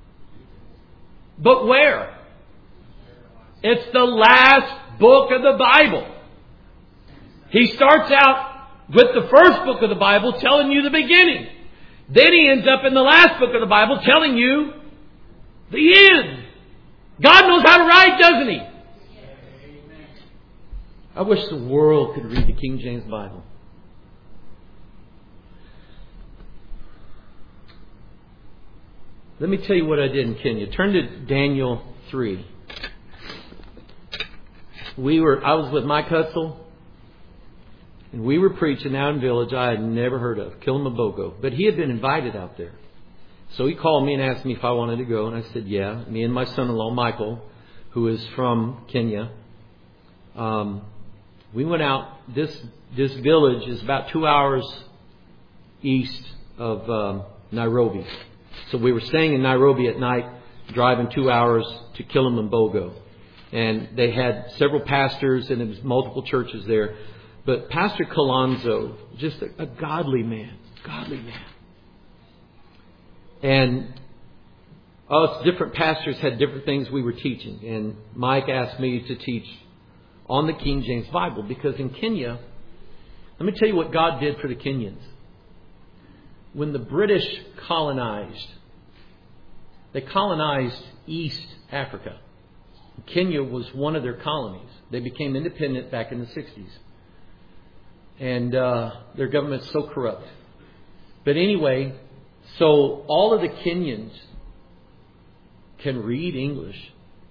But where? It's the last book of the Bible. He starts out with the first book of the Bible telling you the beginning. Then he ends up in the last book of the Bible telling you the end. God knows how to write, doesn't He? I wish the world could read the King James Bible. Let me tell you what I did in Kenya. Turn to Daniel three. We were, I was with Mike Hutzel, and we were preaching out in a village I had never heard of, Kilimambogo. But he had been invited out there. So he called me and asked me if I wanted to go, and I said, yeah. Me and my son-in-law, Michael, who is from Kenya, um, we went out. This this village is about two hours east of um, Nairobi. So we were staying in Nairobi at night, driving two hours to Kilimambogo. And they had several pastors, and there was multiple churches there. But Pastor Kalonzo, just a, a godly man, godly man. And us different pastors had different things we were teaching. And Mike asked me to teach on the King James Bible. Because in Kenya, let me tell you what God did for the Kenyans. when the British colonized, they colonized East Africa. Kenya was one of their colonies. They became independent back in the sixties. And uh, their government's so corrupt. But anyway, so all of the Kenyans can read English.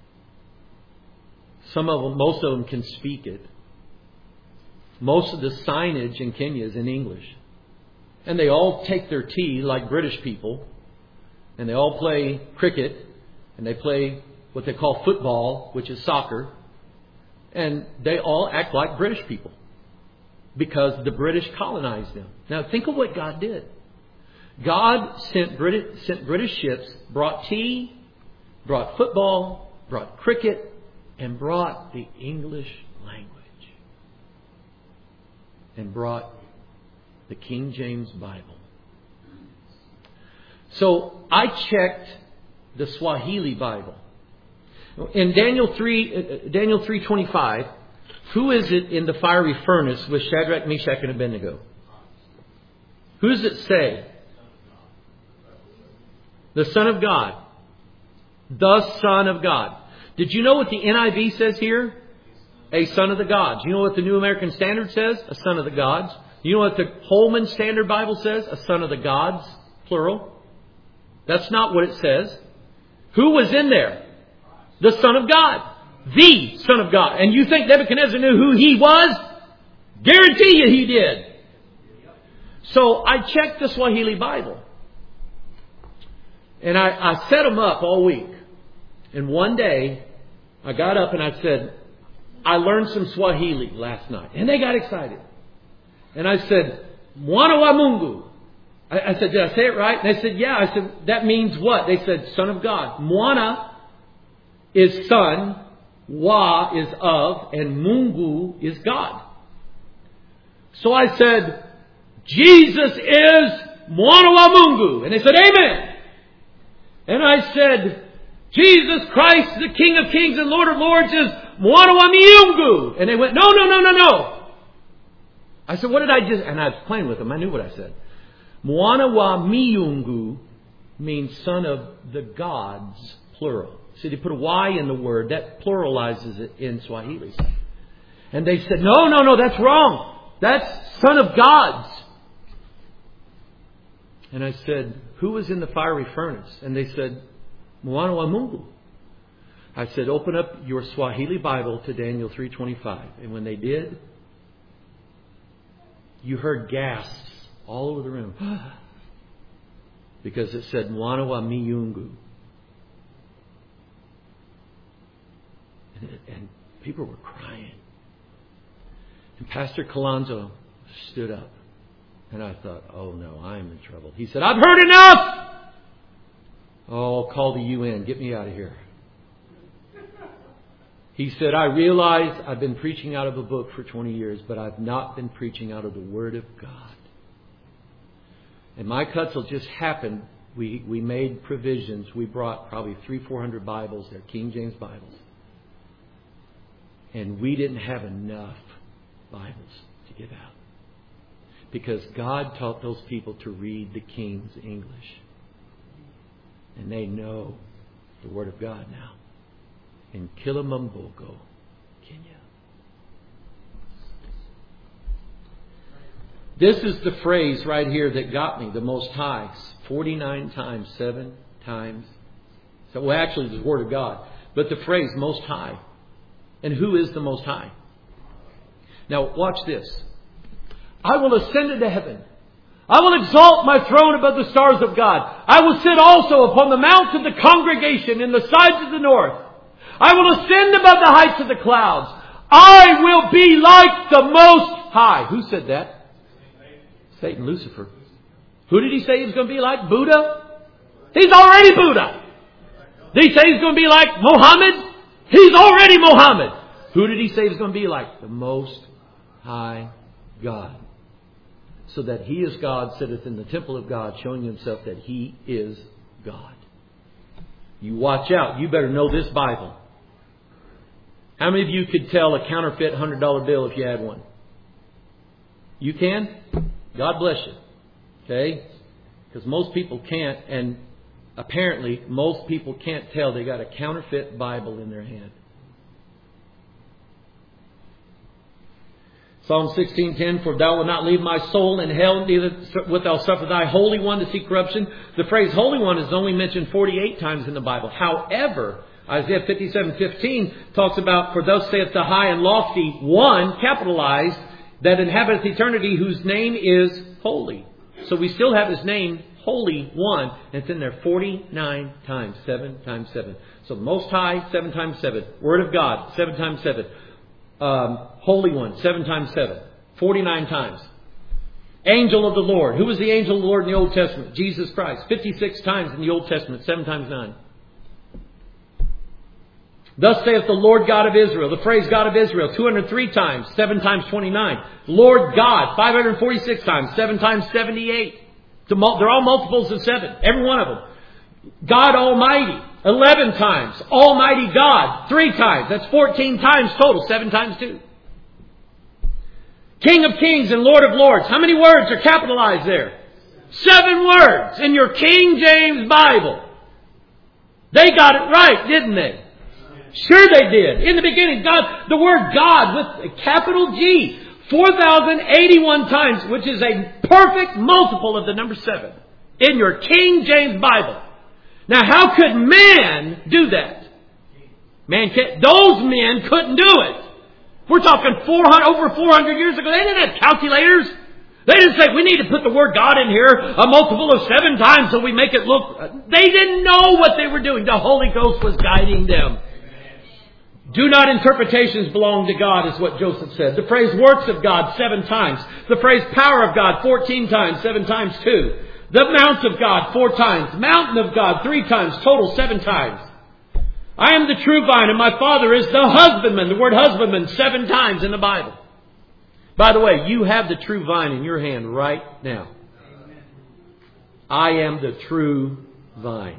Some of them, most of them can speak it. Most of the signage in Kenya is in English. And they all take their tea like British people. And they all play cricket. And they play what they call football, which is soccer. And they all act like British people. Because the British colonized them. Now think of what God did. God sent British, sent British ships, brought tea, brought football, brought cricket, and brought the English language. And brought the King James Bible. So I checked the Swahili Bible. In Daniel three, Daniel three twenty-five, who is it in the fiery furnace with Shadrach, Meshach, and Abednego? Who does it say? The Son of God. The Son of God. Did you know what the N I V says here? A son of the gods. You know what the New American Standard says? A son of the gods. You know what the Holman Standard Bible says? A son of the gods, plural. That's not what it says. Who was in there? The Son of God. The Son of God. And you think Nebuchadnezzar knew who he was? Guarantee you he did. So I checked the Swahili Bible. And I, I set them up all week. And one day, I got up and I said, I learned some Swahili last night. And they got excited. And I said, Mwana wa Mungu. I, I said, did I say it right? And they said, yeah. I said, that means what? They said, Son of God. Mwana is son, Wa is of, and Mungu is God. So I said, Jesus is Mwana wa Mungu. And they said, Amen. And I said, Jesus Christ, the King of Kings and Lord of Lords, is Mwana wa Miungu. And they went, no, no, no, no, no. I said, what did I just... And I was playing with them. I knew what I said. Mwana wa Miungu means son of the gods, plural. See, they put a Y in the word. That pluralizes it in Swahili. And they said, no, no, no, that's wrong. That's son of gods. And I said, who was in the fiery furnace? And they said, Mwana wa Mungu. I said, open up your Swahili Bible to Daniel three twenty-five. And when they did, you heard gasps all over the room. Because it said, Mwana wa Miungu. And, it, and people were crying. And Pastor Kalonzo stood up. And I thought, oh no, I'm in trouble. He said, I've heard enough! Oh, call the U N. Get me out of here. He said, I realize I've been preaching out of a book for twenty years, but I've not been preaching out of the Word of God. And my Kutzel just happened. We, we made provisions. We brought probably three, four hundred Bibles. They're King James Bibles. And we didn't have enough Bibles to give out. Because God taught those people to read the King's English. And they know the Word of God now. In Kilimambogo, Kenya. This is the phrase right here that got me the most high. forty-nine times, seven times. So, well, actually, it's the Word of God. But the phrase most high. And who is the most high? Now, watch this. I will ascend into heaven. I will exalt my throne above the stars of God. I will sit also upon the mount of the congregation in the sides of the north. I will ascend above the heights of the clouds. I will be like the Most High. Who said that? Satan, Lucifer. Who did he say he was going to be like? Buddha? He's already Buddha. Did he say he's going to be like Mohammed? He's already Mohammed. Who did he say he was going to be like? The Most High God. So that He is God, sitteth in the temple of God, showing Himself that He is God. You watch out. You better know this Bible. How many of you could tell a counterfeit one hundred dollar bill if you had one? You can? God bless you. Okay? Because most people can't, and apparently most people can't tell they got a counterfeit Bible in their hand. Psalm sixteen ten, for thou wilt not leave my soul in hell, neither wilt thou suffer thy Holy One to see corruption. The phrase Holy One is only mentioned forty-eight times in the Bible. However, Isaiah fifty-seven fifteen talks about, for thus saith the high and lofty One, capitalized, that inhabiteth eternity, whose name is holy. So we still have His name, Holy One, and it's in there forty-nine times, seven times seven. So Most High, seven times seven. Word of God, seven times seven. Um, Holy One, seven times seven. forty-nine times. Angel of the Lord. Who was the angel of the Lord in the Old Testament? Jesus Christ. fifty-six times in the Old Testament. seven times nine. Thus saith the Lord God of Israel. The phrase God of Israel, two hundred three times. seven times twenty-nine. Lord God, five hundred forty-six times. seven times seventy-eight. They're all multiples of seven. Every one of them. God Almighty. eleven times. Almighty God. three times. That's fourteen times total. seven times two. King of Kings and Lord of Lords. How many words are capitalized there? Seven words in your King James Bible. They got it right, didn't they? Sure they did. In the beginning, God, the word God with a capital G, four thousand eighty-one times, which is a perfect multiple of the number seven in your King James Bible. Now, how could man do that? Man can't. Those men couldn't do it. We're talking four hundred, over four hundred years ago. They didn't have calculators. They didn't say, we need to put the word God in here a multiple of seven times so we make it look... They didn't know what they were doing. The Holy Ghost was guiding them. Do not interpretations belong to God, is what Joseph said. The phrase works of God, seven times. The phrase power of God, fourteen times, seven times two. The mount of God, four times. Mountain of God, three times. Total, seven times. I am the true vine and my Father is the husbandman. The word husbandman, seven times in the Bible. By the way, you have the true vine in your hand right now. I am the true vine.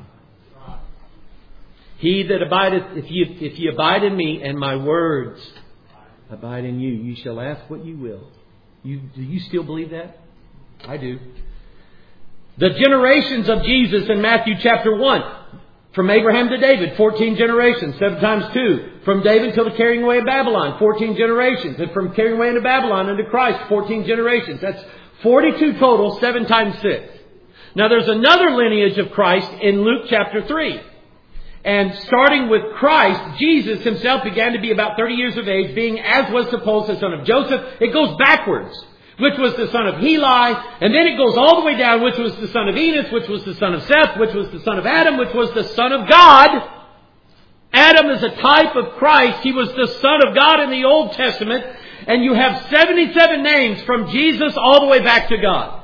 He that abideth, if you, if you abide in me and my words abide in you, you shall ask what you will. You, do you still believe that? I do. The generations of Jesus in Matthew chapter one. From Abraham to David, fourteen generations, seven times two. From David till the carrying away of Babylon, fourteen generations. And from carrying away into Babylon unto Christ, fourteen generations. That's forty-two total, seven times six. Now there's another lineage of Christ in Luke chapter three. And starting with Christ, Jesus himself began to be about thirty years of age, being as was supposed the son of Joseph. It goes backwards, which was the son of Heli, and then it goes all the way down, which was the son of Enos, which was the son of Seth, which was the son of Adam, which was the son of God. Adam is a type of Christ. He was the son of God in the Old Testament, and you have seventy-seven names from Jesus all the way back to God.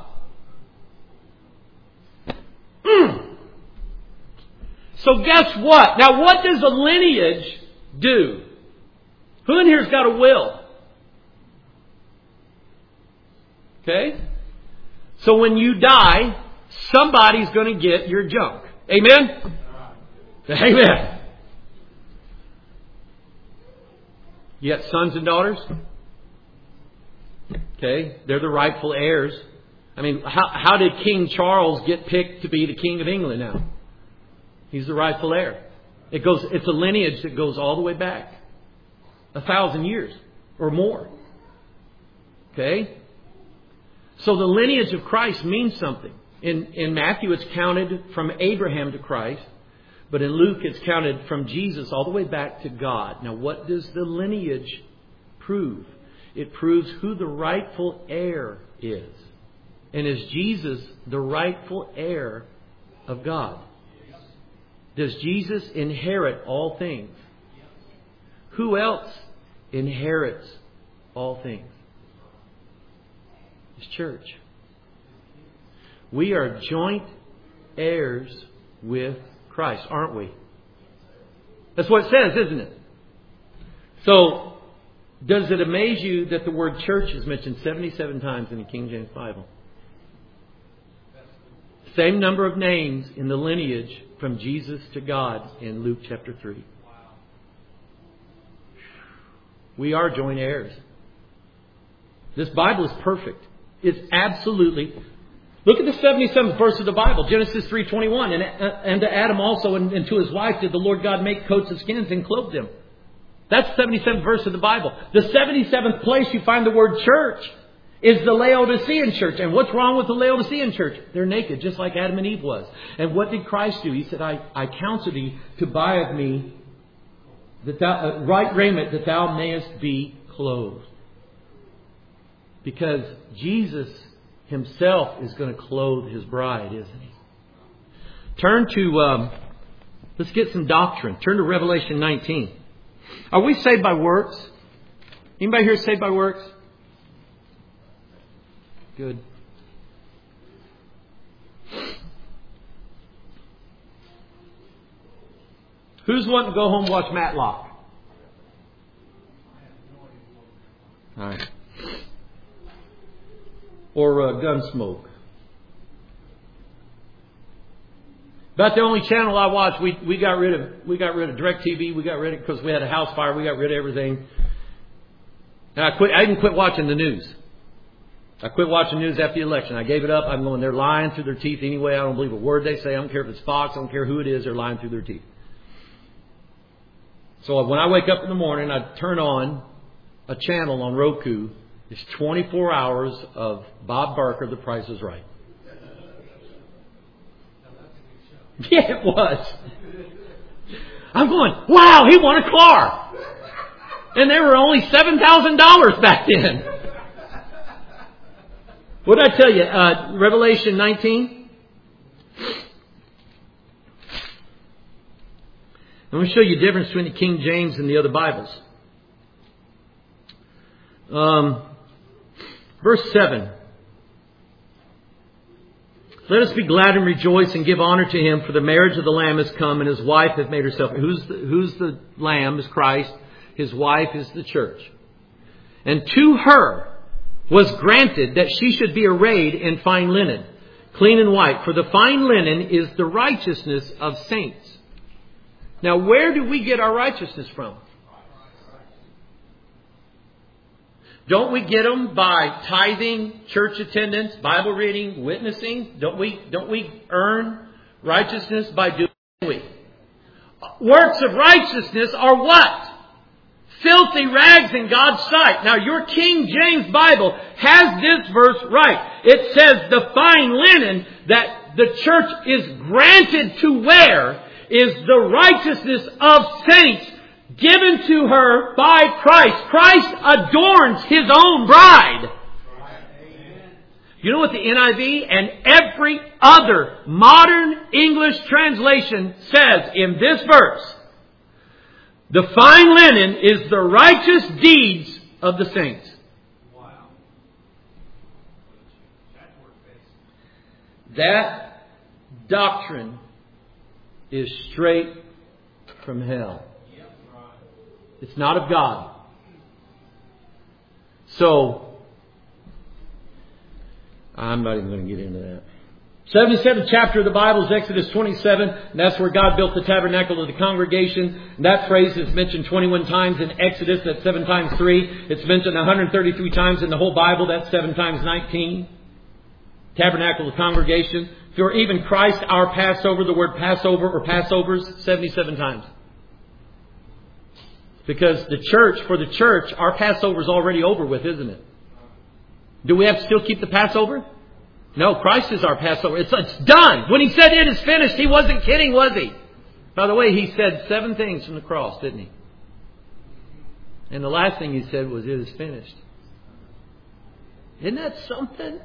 Mm. So guess what? Now what does a lineage do? Who in here's got a will? Okay? So when you die, somebody's going to get your junk. Amen? Amen. You got sons and daughters? Okay? They're the rightful heirs. I mean, how, how did King Charles get picked to be the King of England now? He's the rightful heir. It goes, it's a lineage that goes all the way back. A thousand years or more. Okay? So the lineage of Christ means something. In, in Matthew, it's counted from Abraham to Christ. But in Luke, it's counted from Jesus all the way back to God. Now, what does the lineage prove? It proves who the rightful heir is. And is Jesus the rightful heir of God? Does Jesus inherit all things? Who else inherits all things? His church. We are joint heirs with Christ, aren't we? That's what it says, isn't it? So, does it amaze you that the word church is mentioned seventy-seven times in the King James Bible? Same number of names in the lineage from Jesus to God in Luke chapter three. We are joint heirs. This Bible is perfect. It's absolutely... Look at the seventy-seventh verse of the Bible, Genesis three twenty-one. And, and to Adam also and, and to his wife did the Lord God make coats of skins and clothe them. That's the seventy-seventh verse of the Bible. The seventy-seventh place you find the word church is the Laodicean church. And what's wrong with the Laodicean church? They're naked, just like Adam and Eve was. And what did Christ do? He said, I, I counsel thee to buy of me that thou, uh, right raiment that thou mayest be clothed. Because Jesus Himself is going to clothe His bride, isn't He? Turn to, um, let's get some doctrine. Turn to Revelation nineteen. Are we saved by works? Anybody here saved by works? Good. Who's wanting to go home and watch Matlock? All right. Or uh, Gunsmoke. About the only channel I watch. We we got rid of we got rid of DirecTV. We got rid of because we had a house fire. We got rid of everything. And I quit. I didn't quit watching the news. I quit watching news after the election. I gave it up. I'm going. They're lying through their teeth anyway. I don't believe a word they say. I don't care if it's Fox. I don't care who it is. They're lying through their teeth. So when I wake up in the morning, I turn on a channel on Roku. It's twenty-four hours of Bob Barker, The Price is Right. Yeah, it was. I'm going, wow, he won a car. And they were only seven thousand dollars back then. What did I tell you? Uh, Revelation nineteen. I'm going to show you the difference between the King James and the other Bibles. Um, verse seven. Let us be glad and rejoice and give honor to Him, for the marriage of the Lamb has come, and His wife hath made herself. Who's the, who's the Lamb? Is Christ. His wife is the church. And to her was granted that she should be arrayed in fine linen, clean and white. For the fine linen is the righteousness of saints. Now, where do we get our righteousness from? Don't we get them by tithing, church attendance, Bible reading, witnessing? Don't we, don't we earn righteousness by doing it? Works of righteousness are what? Filthy rags in God's sight. Now, your King James Bible has this verse right. It says the fine linen that the church is granted to wear is the righteousness of saints given to her by Christ. Christ adorns His own bride. You know what the N I V and every other modern English translation says in this verse? The fine linen is the righteous deeds of the saints. Wow. That doctrine is straight from hell. It's not of God. So, I'm not even going to get into that. seventy-seventh chapter of the Bible is Exodus twenty-seven. And that's where God built the tabernacle of the congregation. And that phrase is mentioned twenty-one times in Exodus. That's seven times three. It's mentioned one hundred thirty-three times in the whole Bible. That's seven times nineteen. Tabernacle of the congregation. For even Christ, our Passover, the word Passover or Passovers, seventy-seven times. Because the church, for the church, our Passover is already over with, isn't it? Do we have to still keep the Passover? No, Christ is our Passover. It's, it's done. When He said it is finished, He wasn't kidding, was He? By the way, He said seven things from the cross, didn't He? And the last thing He said was, it is finished. Isn't that something?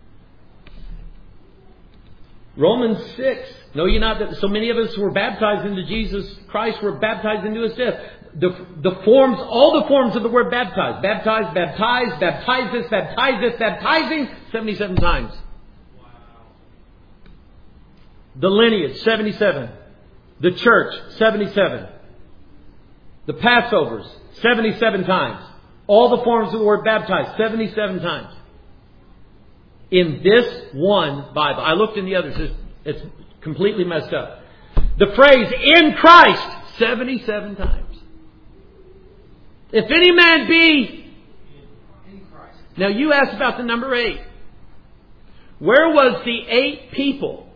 Romans six. Know ye not that so many of us were baptized into Jesus Christ were baptized into His death? The, the forms, all the forms of the word baptized. Baptized, baptized, baptizes, baptizes, baptizing, seventy-seven times. Wow. The lineage, seventy-seven. The church, seventy-seven. The Passovers, seventy-seven times. All the forms of the word baptized, seventy-seven times. In this one Bible. I looked in the others. It's, it's completely messed up. The phrase, in Christ, seventy-seven times. If any man be... in Christ. Now you asked about the number eight. Where was the eight people?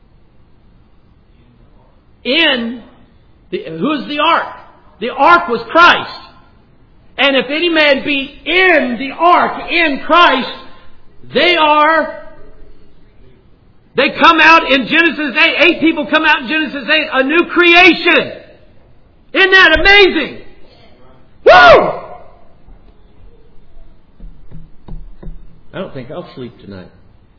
In the, who's the ark? The ark was Christ. And if any man be in the ark, in Christ, they are, they come out in Genesis eight. Eight people come out in Genesis eight, a new creation. Isn't that amazing? Woo! I don't think I'll sleep tonight.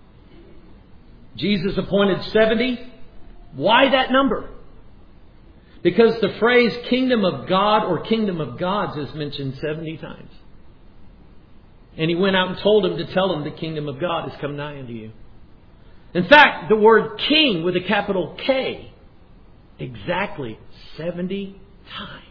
Jesus appointed seventy. Why that number? Because the phrase kingdom of God or kingdom of gods is mentioned seventy times. And He went out and told them to tell them the kingdom of God has come nigh unto you. In fact, the word king with a capital K, exactly seventy times.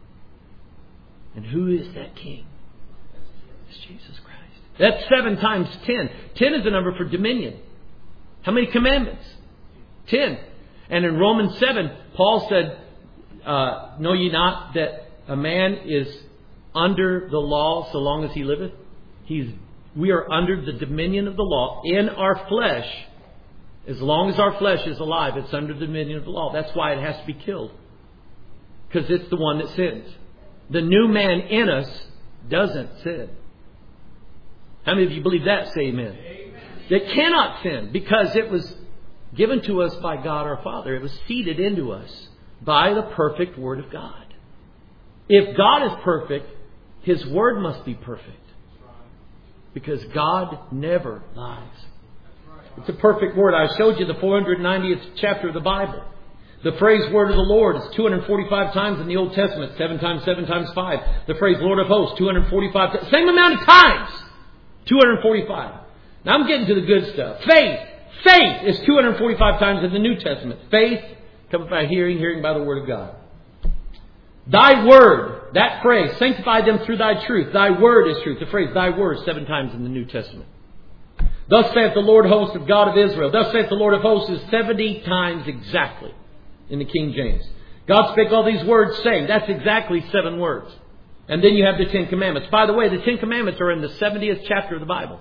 And who is that king? It's Jesus Christ. That's seven times ten. Ten is the number for dominion. How many commandments? Ten. And in Romans seven, Paul said, uh, know ye not that a man is under the law so long as he liveth? He's, we are under the dominion of the law in our flesh. As long as our flesh is alive, it's under the dominion of the law. That's why it has to be killed. Because it's the one that sins. The new man in us doesn't sin. How many of you believe that? Say amen. Amen. That cannot sin because it was given to us by God our Father. It was seeded into us by the perfect Word of God. If God is perfect, His Word must be perfect. Because God never lies. It's a perfect Word. I showed you the four hundred ninetieth chapter of the Bible. The phrase word of the Lord is two hundred forty-five times in the Old Testament. Seven times seven times five. The phrase Lord of hosts, two hundred forty-five times. Same amount of times. two hundred forty-five. Now I'm getting to the good stuff. Faith. Faith is two hundred forty-five times in the New Testament. Faith comes by hearing, hearing by the Word of God. Thy word, that phrase, sanctify them through thy truth. Thy word is truth. The phrase thy word seven times in the New Testament. Thus saith the Lord host of God of Israel. Thus saith the Lord of hosts is seventy times exactly in the King James. God spake all these words saying. That's exactly seven words. And then you have the Ten Commandments. By the way, the Ten Commandments are in the seventieth chapter of the Bible.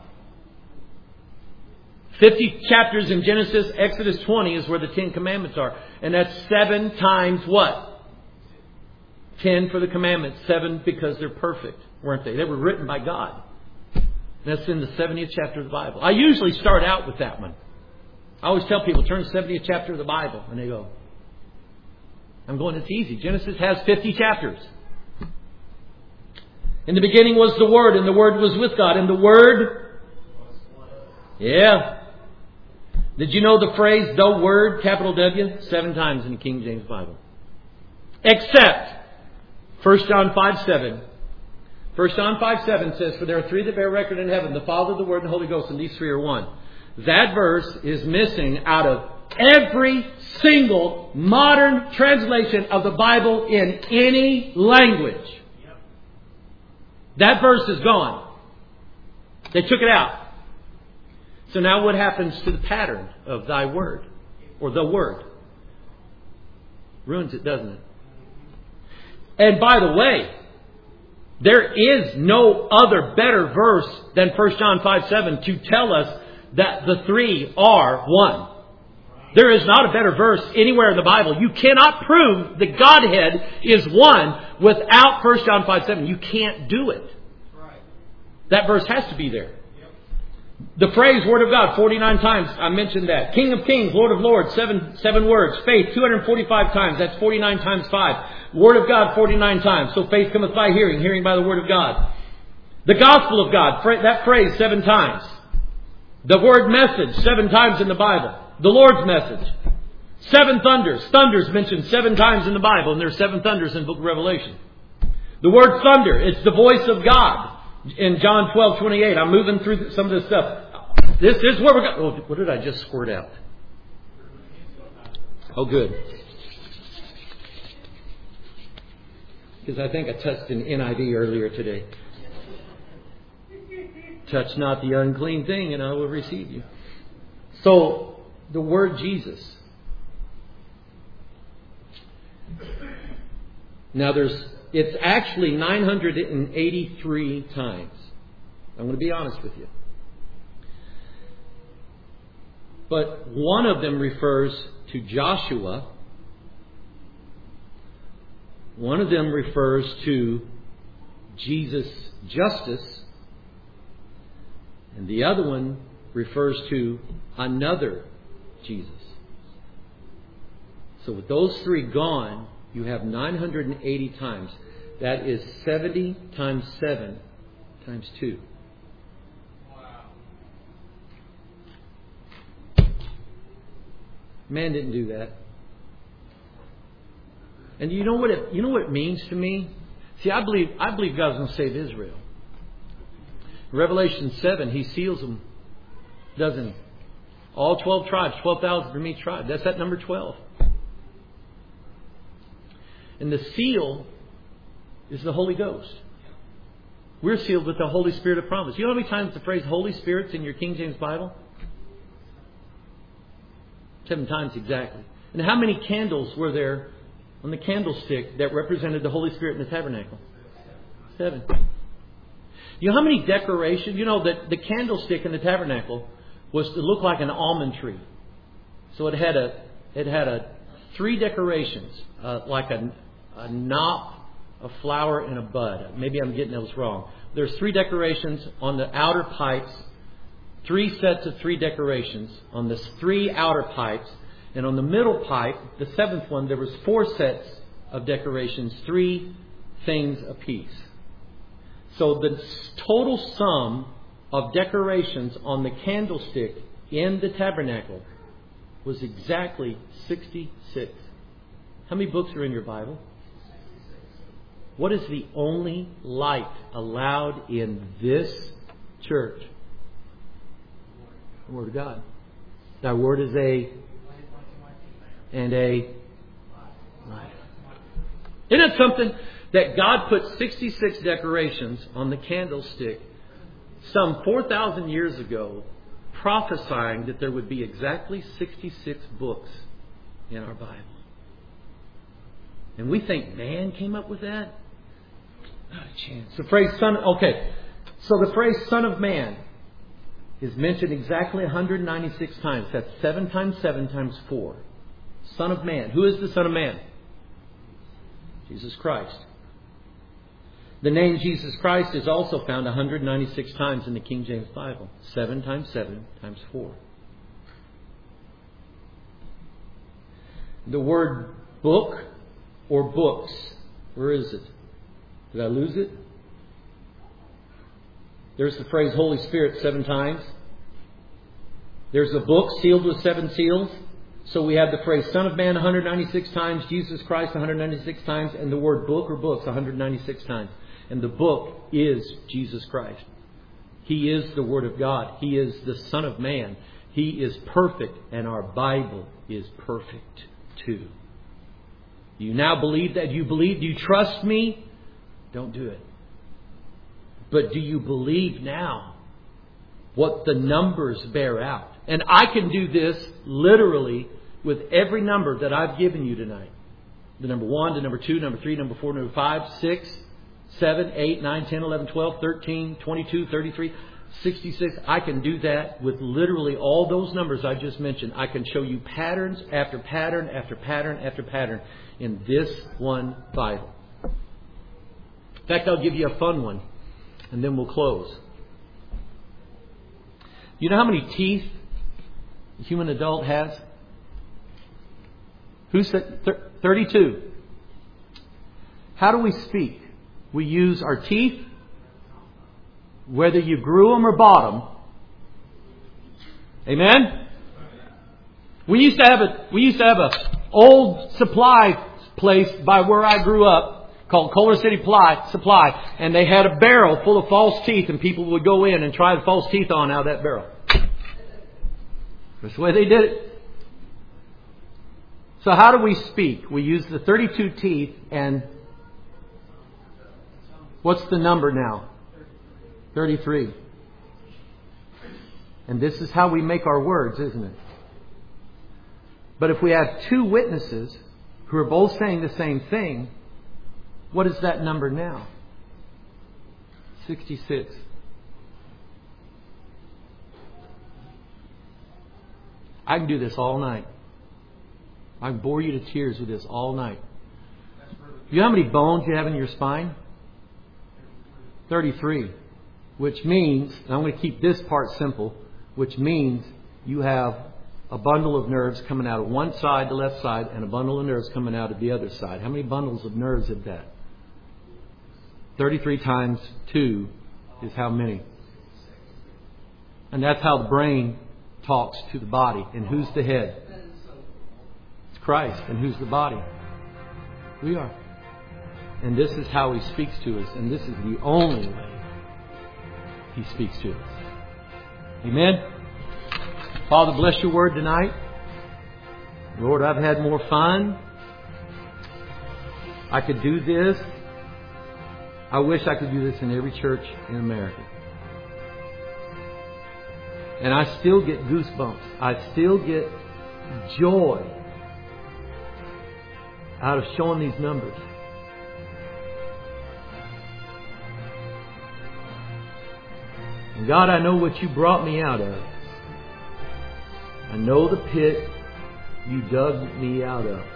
fifty chapters in Genesis, Exodus twenty is where the Ten Commandments are. And that's seven times what? Ten for the commandments. Seven because they're perfect, weren't they? They were written by God. And that's in the seventieth chapter of the Bible. I usually start out with that one. I always tell people, turn to the seventieth chapter of the Bible. And they go, I'm going, it's easy. Genesis has fifty chapters. In the beginning was the Word, and the Word was with God. And the Word... Yeah. Did you know the phrase, the Word, capital W? Seven times in the King James Bible. Except, First John five seven. First John five seven says, for there are three that bear record in heaven, the Father, the Word, and the Holy Ghost, and these three are one. That verse is missing out of every single modern translation of the Bible in any language. That verse is gone. They took it out. So now what happens to the pattern of thy word? Or the word? Ruins it, doesn't it? And by the way, there is no other better verse than First John five seven to tell us that the three are one. There is not a better verse anywhere in the Bible. You cannot prove the Godhead is one without First John five seven. You can't do it. That verse has to be there. The phrase Word of God, forty-nine times. I mentioned that. King of Kings, Lord of Lords, seven, seven words. Faith, two hundred forty-five times. That's forty-nine times five. Word of God, forty-nine times. So faith cometh by hearing, hearing by the Word of God. The Gospel of God, that phrase seven times. The word message, seven times in the Bible. The Lord's message. Seven thunders. Thunders mentioned seven times in the Bible, and there's seven thunders in the book of Revelation. The word thunder, it's the voice of God. In John twelve twenty-eight, I'm moving through some of this stuff. This, this is where we're going. Oh, what did I just squirt out? Oh, good. Because I think I touched an N I V earlier today. Touch not the unclean thing, and I will receive you. So, the word Jesus. Now, there's it's actually nine hundred eighty-three times. I'm going to be honest with you. But one of them refers to Joshua. One of them refers to Jesus' justice. And the other one refers to another Jesus. So with those three gone, you have nine hundred eighty times. That is seventy times seven times two. Man didn't do that. And you know what it you know what it means to me? See, I believe I believe God's going to save Israel. In Revelation seven, He seals them, doesn't He? All twelve tribes, twelve thousand from each tribe. That's at number twelve. And the seal is the Holy Ghost. We're sealed with the Holy Spirit of promise. You know how many times the phrase Holy Spirit's in your King James Bible? Seven times exactly. And how many candles were there on the candlestick that represented the Holy Spirit in the tabernacle? Seven. You know how many decorations? You know that the candlestick in the tabernacle was to look like an almond tree. So it had a it had a three decorations, uh, like a a knot, a flower, and a bud. Maybe I'm getting those wrong. There's three decorations on the outer pipes. Three sets of three decorations on the three outer pipes. And on the middle pipe, the seventh one, there was four sets of decorations, three things apiece. So the total sum of decorations on the candlestick in the tabernacle was exactly sixty-six. How many books are in your Bible? What is the only light allowed in this church? The Word of God. Thy Word is a and a light. Isn't it something that God put sixty-six decorations on the candlestick some four thousand years ago, prophesying that there would be exactly sixty-six books in our Bible? And we think man came up with that? Not a chance. The phrase son, okay. So the phrase Son of Man is mentioned exactly one hundred ninety-six times. That's seven times seven times four. Son of Man. Who is the Son of Man? Jesus Christ. The name Jesus Christ is also found one hundred ninety-six times in the King James Bible. seven times seven times four. The word book or books, where is it? Did I lose it? There's the phrase Holy Spirit seven times. There's a book sealed with seven seals. So we have the phrase Son of Man one hundred ninety-six times, Jesus Christ one hundred ninety-six times, and the word book or books one hundred ninety-six times. And the book is Jesus Christ. He is the Word of God. He is the Son of Man. He is perfect, and our Bible is perfect too. You now believe that? You believe? Do you trust me? Don't do it. But do you believe now what the numbers bear out? And I can do this literally with every number that I've given you tonight. The number one, the number two, number three, number four, number five, six, seven, eight, nine, ten, eleven, twelve, thirteen, twenty-two, thirty-three, sixty-six. I can do that with literally all those numbers I just mentioned. I can show you patterns after pattern after pattern after pattern in this one Bible. In fact, I'll give you a fun one, and then we'll close. You know how many teeth a human adult has? Who said thirty-two? How do we speak? We use our teeth, whether you grew them or bought them. Amen? We used to have a we used to have a old supply place by where I grew up called Kohler City Supply, and they had a barrel full of false teeth, and people would go in and try the false teeth on out of that barrel. That's the way they did it. So how do we speak? We use the thirty-two teeth, and what's the number now? thirty-three. And this is how we make our words, isn't it? But if we have two witnesses who are both saying the same thing, what is that number now? sixty-six. I can do this all night. I can bore you to tears with this all night. You know how many bones you have in your spine? thirty-three. Which means, and I'm going to keep this part simple, which means you have a bundle of nerves coming out of one side, the left side, and a bundle of nerves coming out of the other side. How many bundles of nerves is that? thirty-three times two is how many? And that's how the brain talks to the body. And who's the head? It's Christ. And who's the body? We are. And this is how He speaks to us. And this is the only way He speaks to us. Amen? Father, bless your word tonight. Lord, I've had more fun. I could do this. I wish I could do this in every church in America. And I still get goosebumps. I still get joy out of showing these numbers. And God, I know what you brought me out of. I know the pit you dug me out of.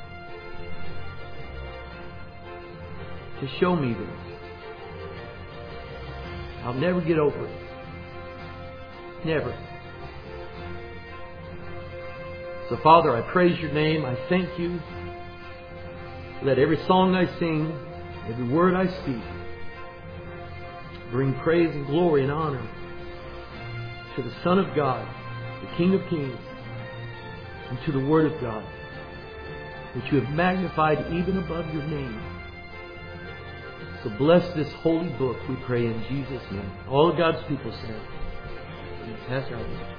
To show me this. I'll never get over it. Never. So Father, I praise your name. I thank you. Let every song I sing, every word I speak, bring praise and glory and honor to the Son of God, the King of Kings, and to the Word of God, that you have magnified even above your name. So bless this holy book, we pray in Jesus' name. All of God's people said. Pastor.